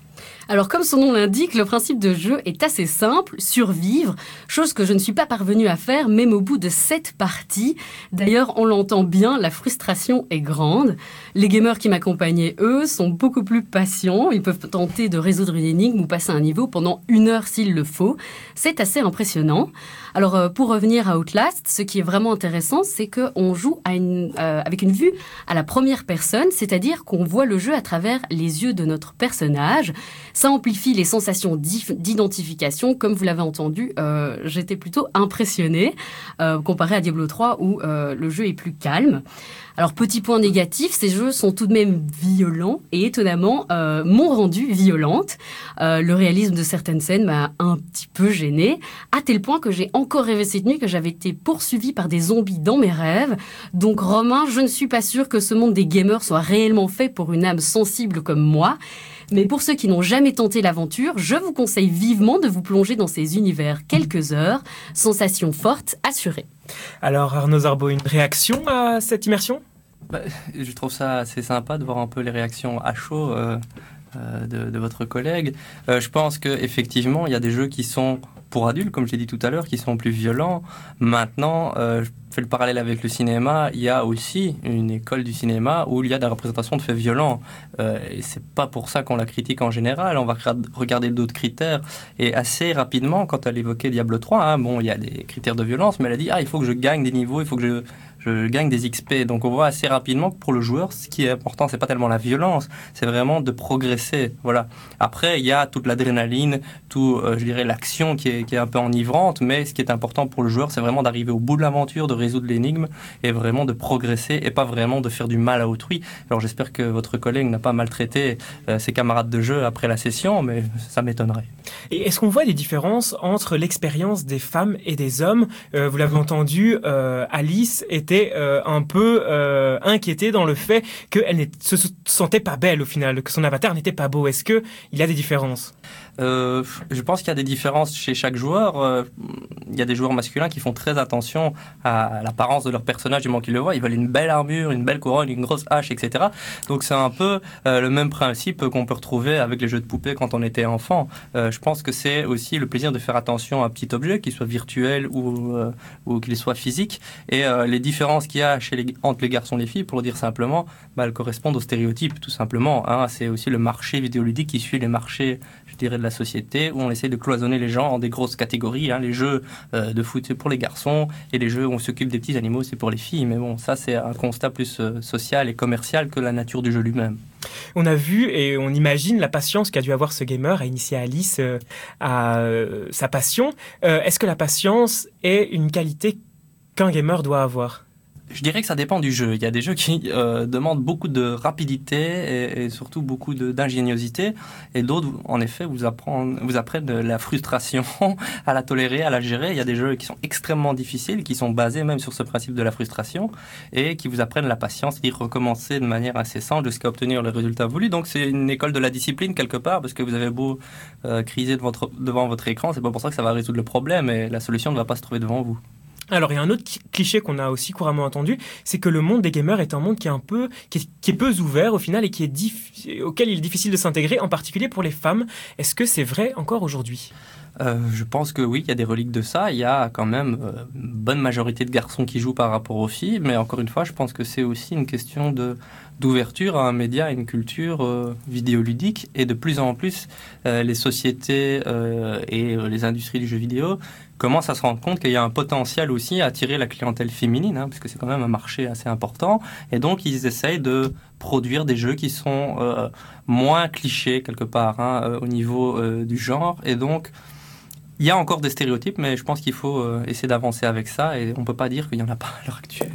S5: Alors comme son nom l'indique, le principe de jeu est assez simple, survivre, chose que je ne suis pas parvenue à faire même au bout de sept parties. D'ailleurs, on l'entend bien, la frustration est grande. Les gamers qui m'accompagnaient, eux, sont beaucoup plus patients. Ils peuvent tenter de résoudre une énigme ou passer un niveau pendant une heure s'il le faut. C'est assez impressionnant. Alors euh, pour revenir à Outlast, ce qui est vraiment intéressant, c'est qu'on joue à une, euh, avec une vue à la première personne, c'est-à-dire qu'on voit le jeu à travers les yeux de notre personnage. Ça amplifie les sensations d'identification. Comme vous l'avez entendu, euh, j'étais plutôt impressionnée euh, comparé à Diablo trois où euh, le jeu est plus calme. Alors, petit point négatif, ces jeux sont tout de même violents et étonnamment euh, m'ont rendu violente. Euh, le réalisme de certaines scènes m'a un petit peu gênée, à tel point que j'ai encore rêvé cette nuit que j'avais été poursuivie par des zombies dans mes rêves. Donc, Romain, je ne suis pas sûre que ce monde des gamers soit réellement fait pour une âme sensible comme moi. Mais pour ceux qui n'ont jamais tenté l'aventure, je vous conseille vivement de vous plonger dans ces univers quelques heures. Sensation forte, assurée.
S6: Alors Arnaud Zarbo, une réaction à cette immersion?
S7: Bah, je trouve ça assez sympa de voir un peu les réactions à chaud euh, euh, de, de votre collègue. Euh, je pense qu'effectivement, il y a des jeux qui sont pour adultes, comme je l'ai dit tout à l'heure, qui sont plus violents. Maintenant, euh, je fais le parallèle avec le cinéma, il y a aussi une école du cinéma où il y a des représentations de faits violents. Euh, et c'est pas pour ça qu'on la critique en général, on va regarder d'autres critères. Et assez rapidement, quand elle évoquait Diablo trois, hein, bon, il y a des critères de violence, mais elle a dit « Ah, il faut que je gagne des niveaux, il faut que je... » je gagne des X P. Donc on voit assez rapidement que pour le joueur, ce qui est important, c'est pas tellement la violence, c'est vraiment de progresser. Voilà. Après, il y a toute l'adrénaline, tout, euh, je dirais, l'action qui est, qui est un peu enivrante, mais ce qui est important pour le joueur, c'est vraiment d'arriver au bout de l'aventure, de résoudre l'énigme et vraiment de progresser et pas vraiment de faire du mal à autrui. Alors j'espère que votre collègue n'a pas maltraité euh, ses camarades de jeu après la session, mais ça m'étonnerait.
S6: Et est-ce qu'on voit des différences entre l'expérience des femmes et des hommes? euh, Vous l'avez entendu, euh, Alice était Euh, un peu euh, inquiétée dans le fait qu'elle ne se sentait pas belle au final, que son avatar n'était pas beau. Est-ce qu'il y a des différences?
S7: Euh, je pense qu'il y a des différences chez chaque joueur. Euh, il y a des joueurs masculins qui font très attention à l'apparence de leur personnage du moment qu'ils le voient. Ils veulent une belle armure, une belle couronne, une grosse hache, et cetera. Donc c'est un peu euh, le même principe qu'on peut retrouver avec les jeux de poupées quand on était enfant. Euh, je pense que c'est aussi le plaisir de faire attention à un petit objet, qu'il soit virtuel ou, euh, ou qu'il soit physique. Et euh, les différences qu'il y a chez les, entre les garçons et les filles, pour le dire simplement, bah, elles correspondent aux stéréotypes, tout simplement. Hein. C'est aussi le marché vidéoludique qui suit les marchés, je dirais, de la société, où on essaie de cloisonner les gens en des grosses catégories. Hein. Les jeux euh, de foot, c'est pour les garçons, et les jeux où on s'occupe des petits animaux, c'est pour les filles. Mais bon, ça, c'est un constat plus euh, social et commercial que la nature du jeu lui-même.
S6: On a vu et on imagine la patience qu'a dû avoir ce gamer à initier Alice euh, à euh, sa passion. Euh, est-ce que la patience est une qualité qu'un gamer doit avoir?
S7: Je dirais que ça dépend du jeu. Il y a des jeux qui euh, demandent beaucoup de rapidité et, et surtout beaucoup de, d'ingéniosité, et d'autres, en effet, vous apprennent, vous apprennent la frustration à la tolérer, à la gérer. Il y a des jeux qui sont extrêmement difficiles, qui sont basés même sur ce principe de la frustration, et qui vous apprennent la patience, c'est-à-dire recommencer de manière incessante jusqu'à obtenir le résultat voulu. Donc c'est une école de la discipline quelque part, parce que vous avez beau euh, criser devant votre, devant votre écran, c'est pas pour ça que ça va résoudre le problème, et la solution ne va pas se trouver devant vous.
S6: Alors, il y a un autre cliché qu'on a aussi couramment entendu, c'est que le monde des gamers est un monde qui est un peu, qui est, qui est peu ouvert au final et qui est diff- auquel il est difficile de s'intégrer, en particulier pour les femmes. Est-ce que c'est vrai encore aujourd'hui ?
S7: Euh, je pense que oui, il y a des reliques de ça. Il y a quand même euh, une bonne majorité de garçons qui jouent par rapport aux filles, mais encore une fois, je pense que c'est aussi une question de, d'ouverture à un média, à une culture euh, vidéoludique, et de plus en plus, euh, les sociétés euh, et euh, les industries du jeu vidéo commencent à se rendre compte qu'il y a un potentiel aussi à attirer la clientèle féminine, hein, parce que c'est quand même un marché assez important, et donc ils essayent de produire des jeux qui sont euh, moins clichés quelque part, hein, euh, au niveau euh, du genre, et donc il y a encore des stéréotypes, mais je pense qu'il faut euh, essayer d'avancer avec ça, et on ne peut pas dire qu'il n'y en a pas à l'heure actuelle.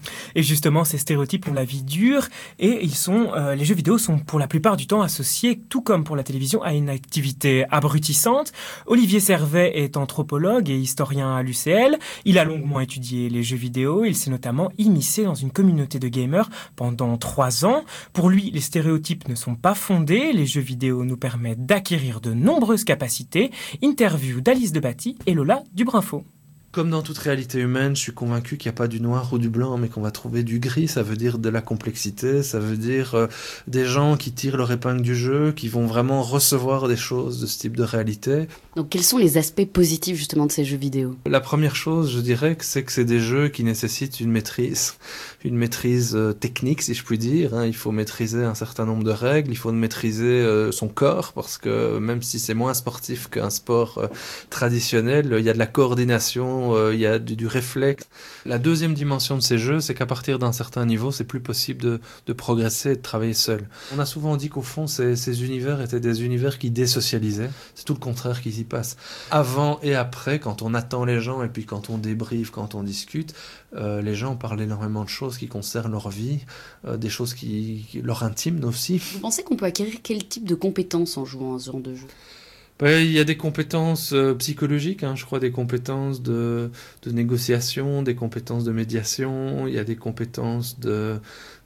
S6: Et justement, ces stéréotypes ont la vie dure et ils sont, euh, les jeux vidéo sont pour la plupart du temps associés, tout comme pour la télévision, à une activité abrutissante. Olivier Servet est anthropologue et historien à l'U C L. Il a longuement étudié les jeux vidéo. Il s'est notamment immiscé dans une communauté de gamers pendant trois ans. Pour lui, les stéréotypes ne sont pas fondés. Les jeux vidéo nous permettent d'acquérir de nombreuses capacités. Interview d'Alice Debatty et Lola Dubrinfo.
S9: Comme dans toute réalité humaine, je suis convaincu qu'il n'y a pas du noir ou du blanc, mais qu'on va trouver du gris. Ça veut dire de la complexité, ça veut dire euh, des gens qui tirent leur épingle du jeu, qui vont vraiment recevoir des choses de ce type de réalité.
S10: Donc quels sont les aspects positifs justement de ces jeux vidéo ?
S9: La première chose, je dirais, que c'est que c'est des jeux qui nécessitent une maîtrise, une maîtrise euh, technique, si je puis dire. Hein. Il faut maîtriser un certain nombre de règles, il faut maîtriser euh, son corps, parce que même si c'est moins sportif qu'un sport euh, traditionnel, il y a de la coordination, euh, il y a du, du réflexe. La deuxième dimension de ces jeux, c'est qu'à partir d'un certain niveau, c'est plus possible de, de progresser et de travailler seul. On a souvent dit qu'au fond, ces, ces univers étaient des univers qui désocialisaient. C'est tout le contraire qui s'y passe. Avant et après, quand on attend les gens et puis quand on débriefe, quand on discute, euh, les gens parlent énormément de choses qui concernent leur vie, euh, des choses qui, qui leur intiment aussi.
S10: Vous pensez qu'on peut acquérir quel type de compétences en jouant à ce genre de jeu ?
S9: Ben, il y a des compétences euh, psychologiques, hein, je crois, des compétences de, de négociation, des compétences de médiation, il y a des compétences de...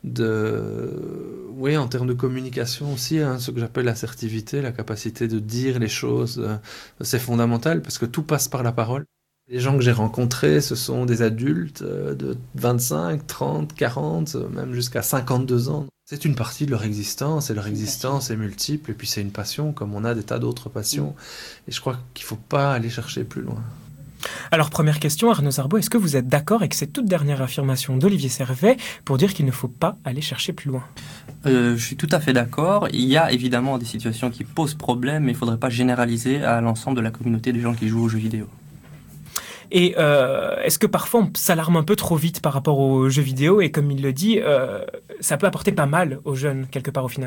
S9: de oui, en termes de communication aussi, hein, ce que j'appelle l'assertivité, la capacité de dire les choses, euh, c'est fondamental parce que tout passe par la parole. Les gens que j'ai rencontrés, ce sont des adultes euh, de vingt-cinq, trente, quarante, même jusqu'à cinquante-deux ans. C'est une partie de leur existence, et leur existence est multiple, et puis c'est une passion, comme on a des tas d'autres passions. Et je crois qu'il ne faut pas aller chercher plus loin.
S6: Alors, première question, Arnaud Zarbo, est-ce que vous êtes d'accord avec cette toute dernière affirmation d'Olivier Servet pour dire qu'il ne faut pas aller chercher plus loin ?
S7: euh, Je suis tout à fait d'accord. Il y a évidemment des situations qui posent problème, mais il ne faudrait pas généraliser à l'ensemble de la communauté des gens qui jouent aux jeux vidéo.
S6: Et euh, est-ce que parfois on s'alarme un peu trop vite par rapport aux jeux vidéo et comme il le dit, euh, ça peut apporter pas mal aux jeunes quelque part au final ?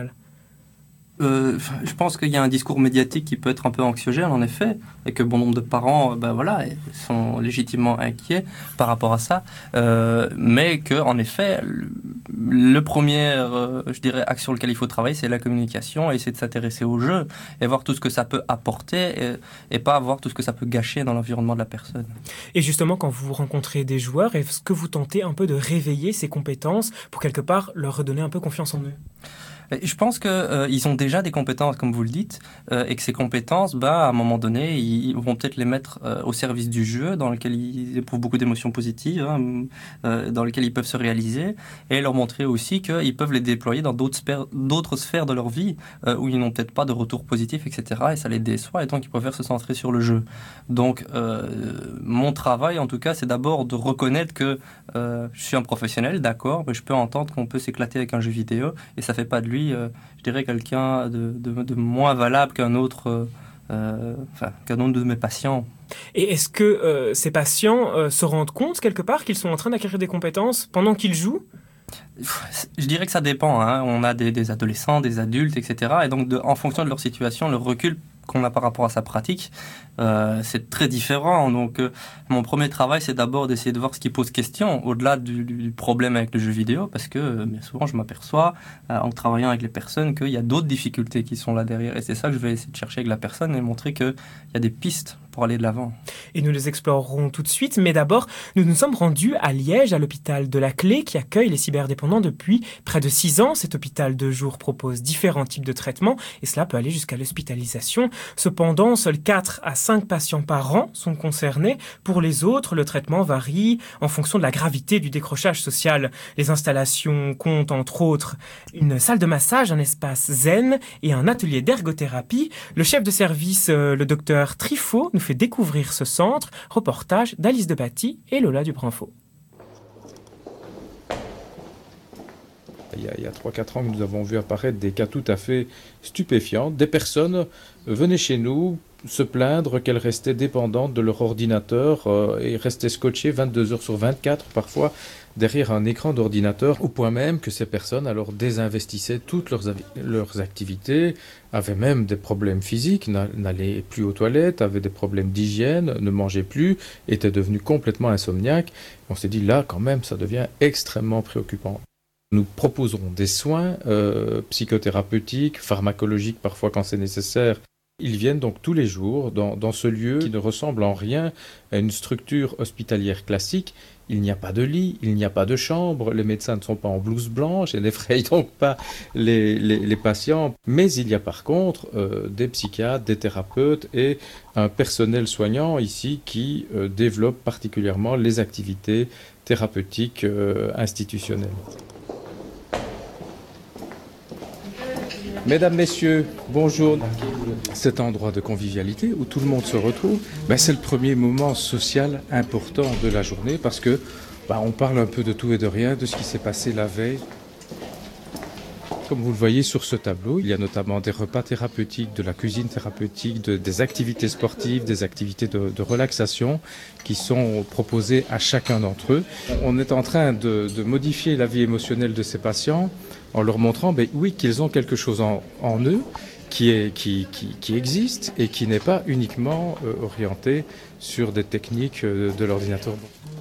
S7: Euh, je pense qu'il y a un discours médiatique qui peut être un peu anxiogène en effet, et que bon nombre de parents ben voilà, sont légitimement inquiets par rapport à ça, euh, mais que en effet le, le premier euh, je dirais axe sur lequel il faut travailler, c'est la communication, et essayer de s'intéresser au jeu et voir tout ce que ça peut apporter et, et pas voir tout ce que ça peut gâcher dans l'environnement de la personne.
S6: Et justement, quand vous rencontrez des joueurs, est-ce que vous tentez un peu de réveiller ces compétences pour quelque part leur redonner un peu confiance en eux ?
S7: Je pense qu'ils euh, ont déjà des compétences, comme vous le dites, euh, et que ces compétences, bah, à un moment donné, ils vont peut-être les mettre euh, au service du jeu, dans lequel ils éprouvent beaucoup d'émotions positives, hein, euh, dans lequel ils peuvent se réaliser, et leur montrer aussi qu'ils peuvent les déployer dans d'autres sphères, d'autres sphères de leur vie, euh, où ils n'ont peut-être pas de retour positif, et cetera, et ça les déçoit, et donc ils préfèrent se centrer sur le jeu. Donc, euh, mon travail, en tout cas, c'est d'abord de reconnaître que euh, je suis un professionnel, d'accord, mais je peux entendre qu'on peut s'éclater avec un jeu vidéo, et ça fait pas de lui, euh, je dirais, quelqu'un de, de, de moins valable qu'un autre, euh, enfin, qu'un autre de mes patients.
S6: Et est-ce que euh, ces patients euh, se rendent compte quelque part qu'ils sont en train d'acquérir des compétences pendant qu'ils jouent ?
S7: Je dirais que ça dépend, hein. On a des, des adolescents, des adultes, et cetera. Et donc, de, en fonction de leur situation, le recul qu'on a par rapport à sa pratique, euh, c'est très différent. Donc, euh, mon premier travail, c'est d'abord d'essayer de voir ce qui pose question, au-delà du, du problème avec le jeu vidéo, parce que euh, bien souvent, je m'aperçois, euh, en travaillant avec les personnes, qu'il y a d'autres difficultés qui sont là derrière. Et c'est ça que je vais essayer de chercher avec la personne et montrer qu'il y a des pistes pour aller de l'avant.
S6: Et nous les explorerons tout de suite, mais d'abord, nous nous sommes rendus à Liège, à l'hôpital de la Clé, qui accueille les cyberdépendants depuis près de six ans. Cet hôpital de jour propose différents types de traitements, et cela peut aller jusqu'à l'hospitalisation. Cependant, seuls quatre à cinq patients par an sont concernés. Pour les autres, le traitement varie en fonction de la gravité du décrochage social. Les installations comptent entre autres une salle de massage, un espace zen et un atelier d'ergothérapie. Le chef de service, euh, le docteur Trifot, nous fait découvrir ce centre. Reportage d'Alice Debatty et Lola Dubrinfo.
S12: Il y a, il y a trois quatre ans que nous avons vu apparaître des cas tout à fait stupéfiants. Des personnes venaient chez nous se plaindre qu'elles restaient dépendantes de leur ordinateur euh, et restaient scotchées vingt-deux heures sur vingt-quatre parfois derrière un écran d'ordinateur, au point même que ces personnes alors désinvestissaient toutes leurs, avi- leurs activités, avaient même des problèmes physiques, n'a- n'allaient plus aux toilettes, avaient des problèmes d'hygiène, ne mangeaient plus, étaient devenus complètement insomniaques. On s'est dit là quand même ça devient extrêmement préoccupant. Nous proposerons des soins euh, psychothérapeutiques, pharmacologiques parfois quand c'est nécessaire. Ils viennent donc tous les jours dans, dans ce lieu qui ne ressemble en rien à une structure hospitalière classique. Il n'y a pas de lit, il n'y a pas de chambre, les médecins ne sont pas en blouse blanche et n'effrayent donc pas les, les, les patients. Mais il y a par contre euh, des psychiatres, des thérapeutes et un personnel soignant ici qui euh, développe particulièrement les activités thérapeutiques euh, institutionnelles. Mesdames, Messieurs, bonjour. Cet endroit de convivialité où tout le monde se retrouve, ben c'est le premier moment social important de la journée parce que ben on parle un peu de tout et de rien, de ce qui s'est passé la veille. Comme vous le voyez sur ce tableau, il y a notamment des repas thérapeutiques, de la cuisine thérapeutique, de, des activités sportives, des activités de, de relaxation qui sont proposées à chacun d'entre eux. On est en train de, de modifier la vie émotionnelle de ces patients en leur montrant, ben oui, qu'ils ont quelque chose en, en eux qui, est, qui, qui, qui existe et qui n'est pas uniquement euh, orienté sur des techniques euh, de l'ordinateur.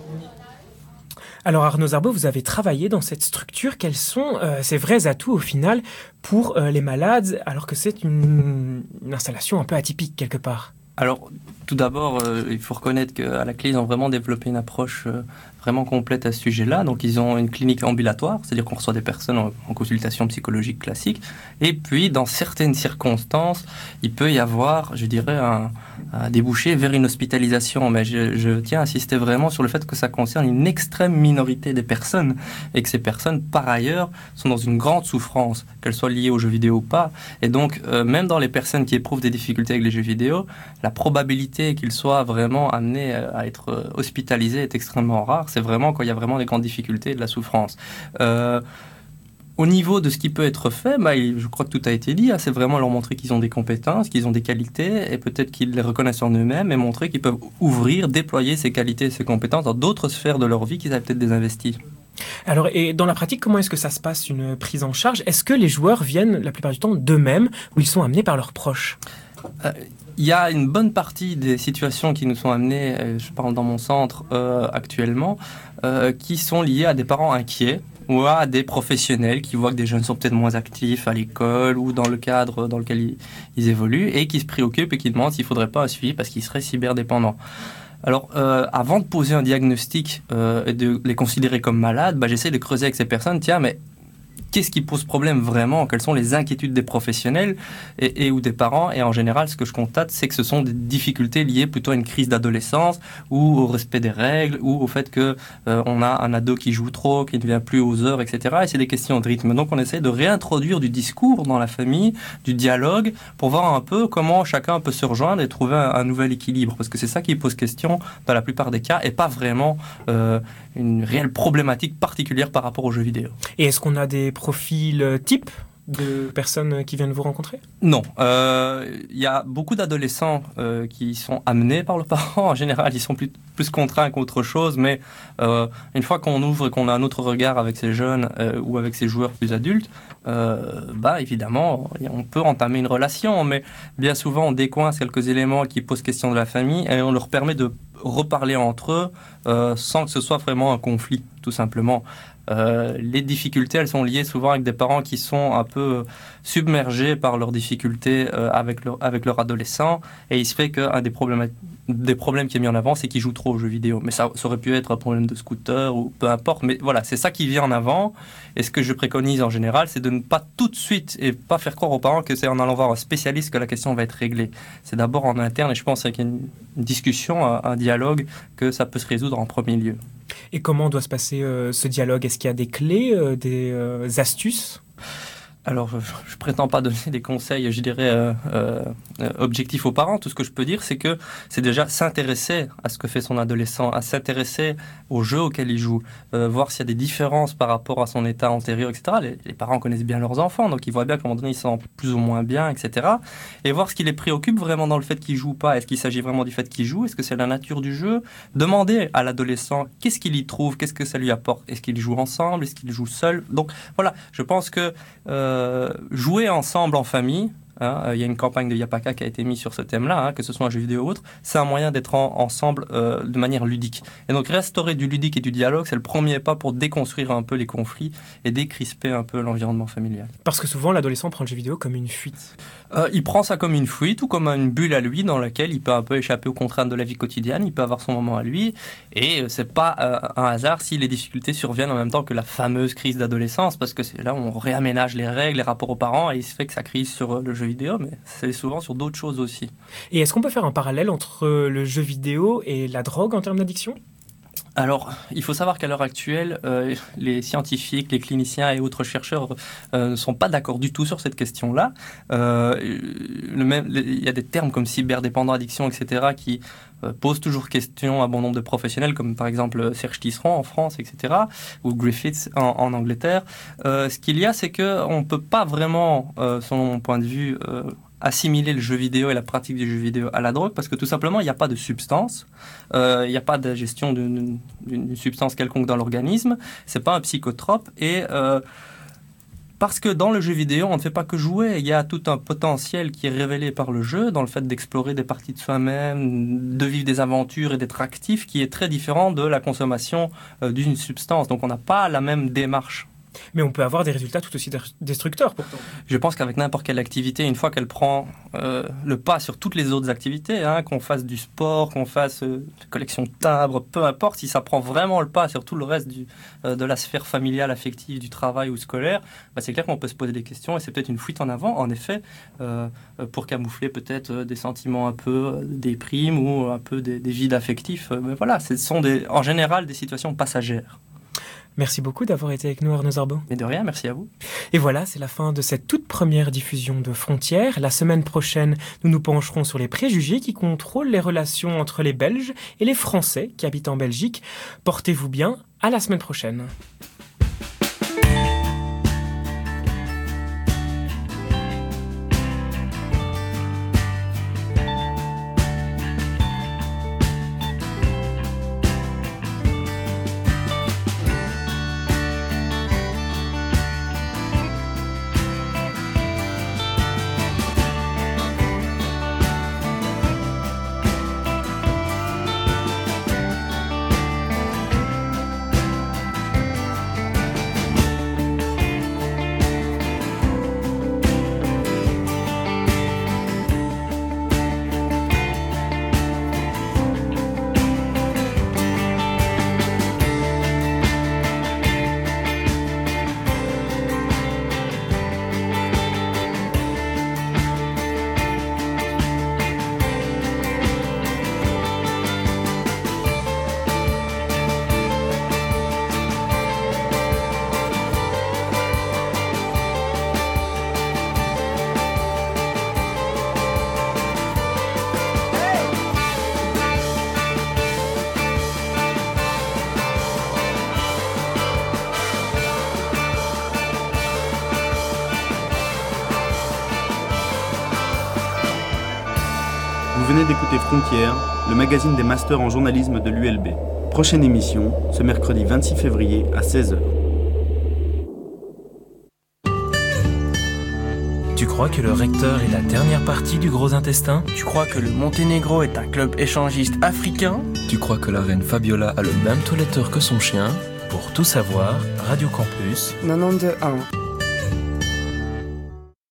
S6: Alors Arnaud Zarbeau, vous avez travaillé dans cette structure. Quels sont euh, ces vrais atouts au final pour euh, les malades, alors que c'est une, une installation un peu atypique quelque part?
S7: Alors, tout d'abord, euh, il faut reconnaître qu'à la clé, ils ont vraiment développé une approche euh, vraiment complète à ce sujet-là. Donc, ils ont une clinique ambulatoire, c'est-à-dire qu'on reçoit des personnes en, en consultation psychologique classique. Et puis, dans certaines circonstances, il peut y avoir, je dirais, un, un débouché vers une hospitalisation. Mais je, je tiens à insister vraiment sur le fait que ça concerne une extrême minorité des personnes et que ces personnes, par ailleurs, sont dans une grande souffrance, qu'elles soient liées aux jeux vidéo ou pas. Et donc, euh, même dans les personnes qui éprouvent des difficultés avec les jeux vidéo, la probabilité qu'ils soient vraiment amenés à être hospitalisés est extrêmement rare. C'est vraiment quand il y a vraiment des grandes difficultés et de la souffrance. Euh, au niveau de ce qui peut être fait, bah, je crois que tout a été dit. Hein, c'est vraiment leur montrer qu'ils ont des compétences, qu'ils ont des qualités et peut-être qu'ils les reconnaissent en eux-mêmes et montrer qu'ils peuvent ouvrir, déployer ces qualités et ces compétences dans d'autres sphères de leur vie qu'ils avaient peut-être désinvesties.
S6: Alors, et dans la pratique, comment est-ce que ça se passe, une prise en charge? Est-ce que les joueurs viennent la plupart du temps d'eux-mêmes ou ils sont amenés par leurs proches?
S7: euh, Il y a une bonne partie des situations qui nous sont amenées, je parle dans mon centre euh, actuellement, euh, qui sont liées à des parents inquiets ou à des professionnels qui voient que des jeunes sont peut-être moins actifs à l'école ou dans le cadre dans lequel ils, ils évoluent et qui se préoccupent et qui demandent s'il ne faudrait pas un suivi parce qu'ils seraient cyberdépendants. Alors, euh, avant de poser un diagnostic euh, et de les considérer comme malades, bah, j'essaie de creuser avec ces personnes, tiens, mais qu'est-ce qui pose problème vraiment? Quelles sont les inquiétudes des professionnels et, et ou des parents? Et en général, ce que je constate, c'est que ce sont des difficultés liées plutôt à une crise d'adolescence ou au respect des règles ou au fait qu'on euh, a un ado qui joue trop, qui ne vient plus aux heures, et cetera. Et c'est des questions de rythme. Donc on essaie de réintroduire du discours dans la famille, du dialogue, pour voir un peu comment chacun peut se rejoindre et trouver un, un nouvel équilibre. Parce que c'est ça qui pose question dans la plupart des cas et pas vraiment euh, une réelle problématique particulière par rapport aux jeux vidéo.
S6: Et est-ce qu'on a des profils type de personnes qui viennent vous rencontrer?
S7: Non. Il euh, y a beaucoup d'adolescents euh, qui sont amenés par leurs parents. En général, ils sont plus, plus contraints qu'autre chose, mais euh, une fois qu'on ouvre et qu'on a un autre regard avec ces jeunes euh, ou avec ces joueurs plus adultes, euh, bah, évidemment, on peut entamer une relation, mais bien souvent, on décoince quelques éléments qui posent question de la famille et on leur permet de reparler entre eux euh, sans que ce soit vraiment un conflit, tout simplement. Euh, les difficultés, elles sont liées souvent avec des parents qui sont un peu submergés par leurs difficultés euh, avec, leur, avec leur adolescent, et il se fait qu'un des problèmes, des problèmes qui est mis en avant, c'est qu'ils jouent trop aux jeux vidéo. Mais ça, ça aurait pu être un problème de scooter ou peu importe, mais voilà, c'est ça qui vient en avant. Et ce que je préconise en général, c'est de ne pas tout de suite et pas faire croire aux parents que c'est en allant voir un spécialiste que la question va être réglée. C'est d'abord en interne, et je pense avec une discussion, un, un dialogue, que ça peut se résoudre en premier lieu.
S6: Et comment doit se passer euh, ce dialogue? Est-ce qu'il y a des clés, euh, des euh, astuces?
S7: Alors, je, je prétends pas donner des conseils, je dirais, euh, euh, objectifs aux parents. Tout ce que je peux dire, c'est que c'est déjà s'intéresser à ce que fait son adolescent, à s'intéresser aux jeux auxquels il joue, euh, voir s'il y a des différences par rapport à son état antérieur, et cetera. Les, les parents connaissent bien leurs enfants, donc ils voient bien qu'à un moment donné, ils se sentent plus ou moins bien, et cetera. Et voir ce qui les préoccupe vraiment dans le fait qu'il joue ou pas. Est-ce qu'il s'agit vraiment du fait qu'il joue? Est-ce que c'est la nature du jeu? Demander à l'adolescent qu'est-ce qu'il y trouve, qu'est-ce que ça lui apporte. Est-ce qu'il joue ensemble? Est-ce qu'il joue seul? Donc voilà, je pense que euh, Euh, jouer ensemble en famille, hein, il y a une campagne de Yapaka qui a été mise sur ce thème-là, hein, que ce soit un jeu vidéo ou autre, c'est un moyen d'être en, ensemble euh, de manière ludique. Et donc restaurer du ludique et du dialogue, c'est le premier pas pour déconstruire un peu les conflits et décrisper un peu l'environnement familial.
S6: Parce que souvent l'adolescent prend le jeu vidéo comme une fuite.
S7: Euh, il prend ça comme une fuite ou comme une bulle à lui dans laquelle il peut un peu échapper aux contraintes de la vie quotidienne, il peut avoir son moment à lui, et euh, c'est pas euh, un hasard si les difficultés surviennent en même temps que la fameuse crise d'adolescence, parce que c'est là où on réaménage les règles, les rapports aux parents, et il se fait que ça crise sur euh, le jeu vidéo, mais c'est souvent sur d'autres choses aussi.
S6: Et est-ce qu'on peut faire un parallèle entre le jeu vidéo et la drogue en termes d'addiction ?
S7: Alors, il faut savoir qu'à l'heure actuelle, euh, les scientifiques, les cliniciens et autres chercheurs euh, ne sont pas d'accord du tout sur cette question-là. Euh, le même, il y a des termes comme cyberdépendant, addiction, et cetera qui euh, posent toujours question à bon nombre de professionnels, comme par exemple Serge Tisseron en France, et cetera, ou Griffiths en, en Angleterre. Euh, ce qu'il y a, c'est qu'on ne peut pas vraiment, euh, selon mon point de vue, euh, assimiler le jeu vidéo et la pratique du jeu vidéo à la drogue, parce que tout simplement, il n'y a pas de substance, euh, il n'y a pas de gestion d'une, d'une substance quelconque dans l'organisme, c'est pas un psychotrope, et euh, parce que dans le jeu vidéo, on ne fait pas que jouer, il y a tout un potentiel qui est révélé par le jeu, dans le fait d'explorer des parties de soi-même, de vivre des aventures et d'être actif, qui est très différent de la consommation euh, d'une substance, donc on n'a pas la même démarche.
S6: Mais on peut avoir des résultats tout aussi destructeurs pourtant.
S7: Je pense qu'avec n'importe quelle activité, une fois qu'elle prend euh, le pas sur toutes les autres activités, hein, qu'on fasse du sport, qu'on fasse euh, collection de timbres, peu importe, si ça prend vraiment le pas sur tout le reste du, euh, de la sphère familiale, affective, du travail ou scolaire, bah, c'est clair qu'on peut se poser des questions et c'est peut-être une fuite en avant, en effet, euh, pour camoufler peut-être euh, des sentiments un peu euh, des primes ou un peu des, des vides affectifs. Euh, mais voilà, ce sont des, en général des situations passagères.
S6: Merci beaucoup d'avoir été avec nous, Arnaud Zarbo.
S7: Mais de rien, merci à vous.
S6: Et voilà, c'est la fin de cette toute première diffusion de Frontières. La semaine prochaine, nous nous pencherons sur les préjugés qui contrôlent les relations entre les Belges et les Français qui habitent en Belgique. Portez-vous bien, à la semaine prochaine.
S1: Vous venez d'écouter Frontières, le magazine des masters en journalisme de l'U L B. Prochaine émission, ce mercredi vingt-six février à seize heures.
S11: Tu crois que le recteur est la dernière partie du gros intestin?
S13: Tu crois que le Monténégro est un club échangiste africain?
S11: Tu crois que la reine Fabiola a le même toiletteur que son chien? Pour tout savoir, Radio Campus
S14: quatre-vingt-douze un.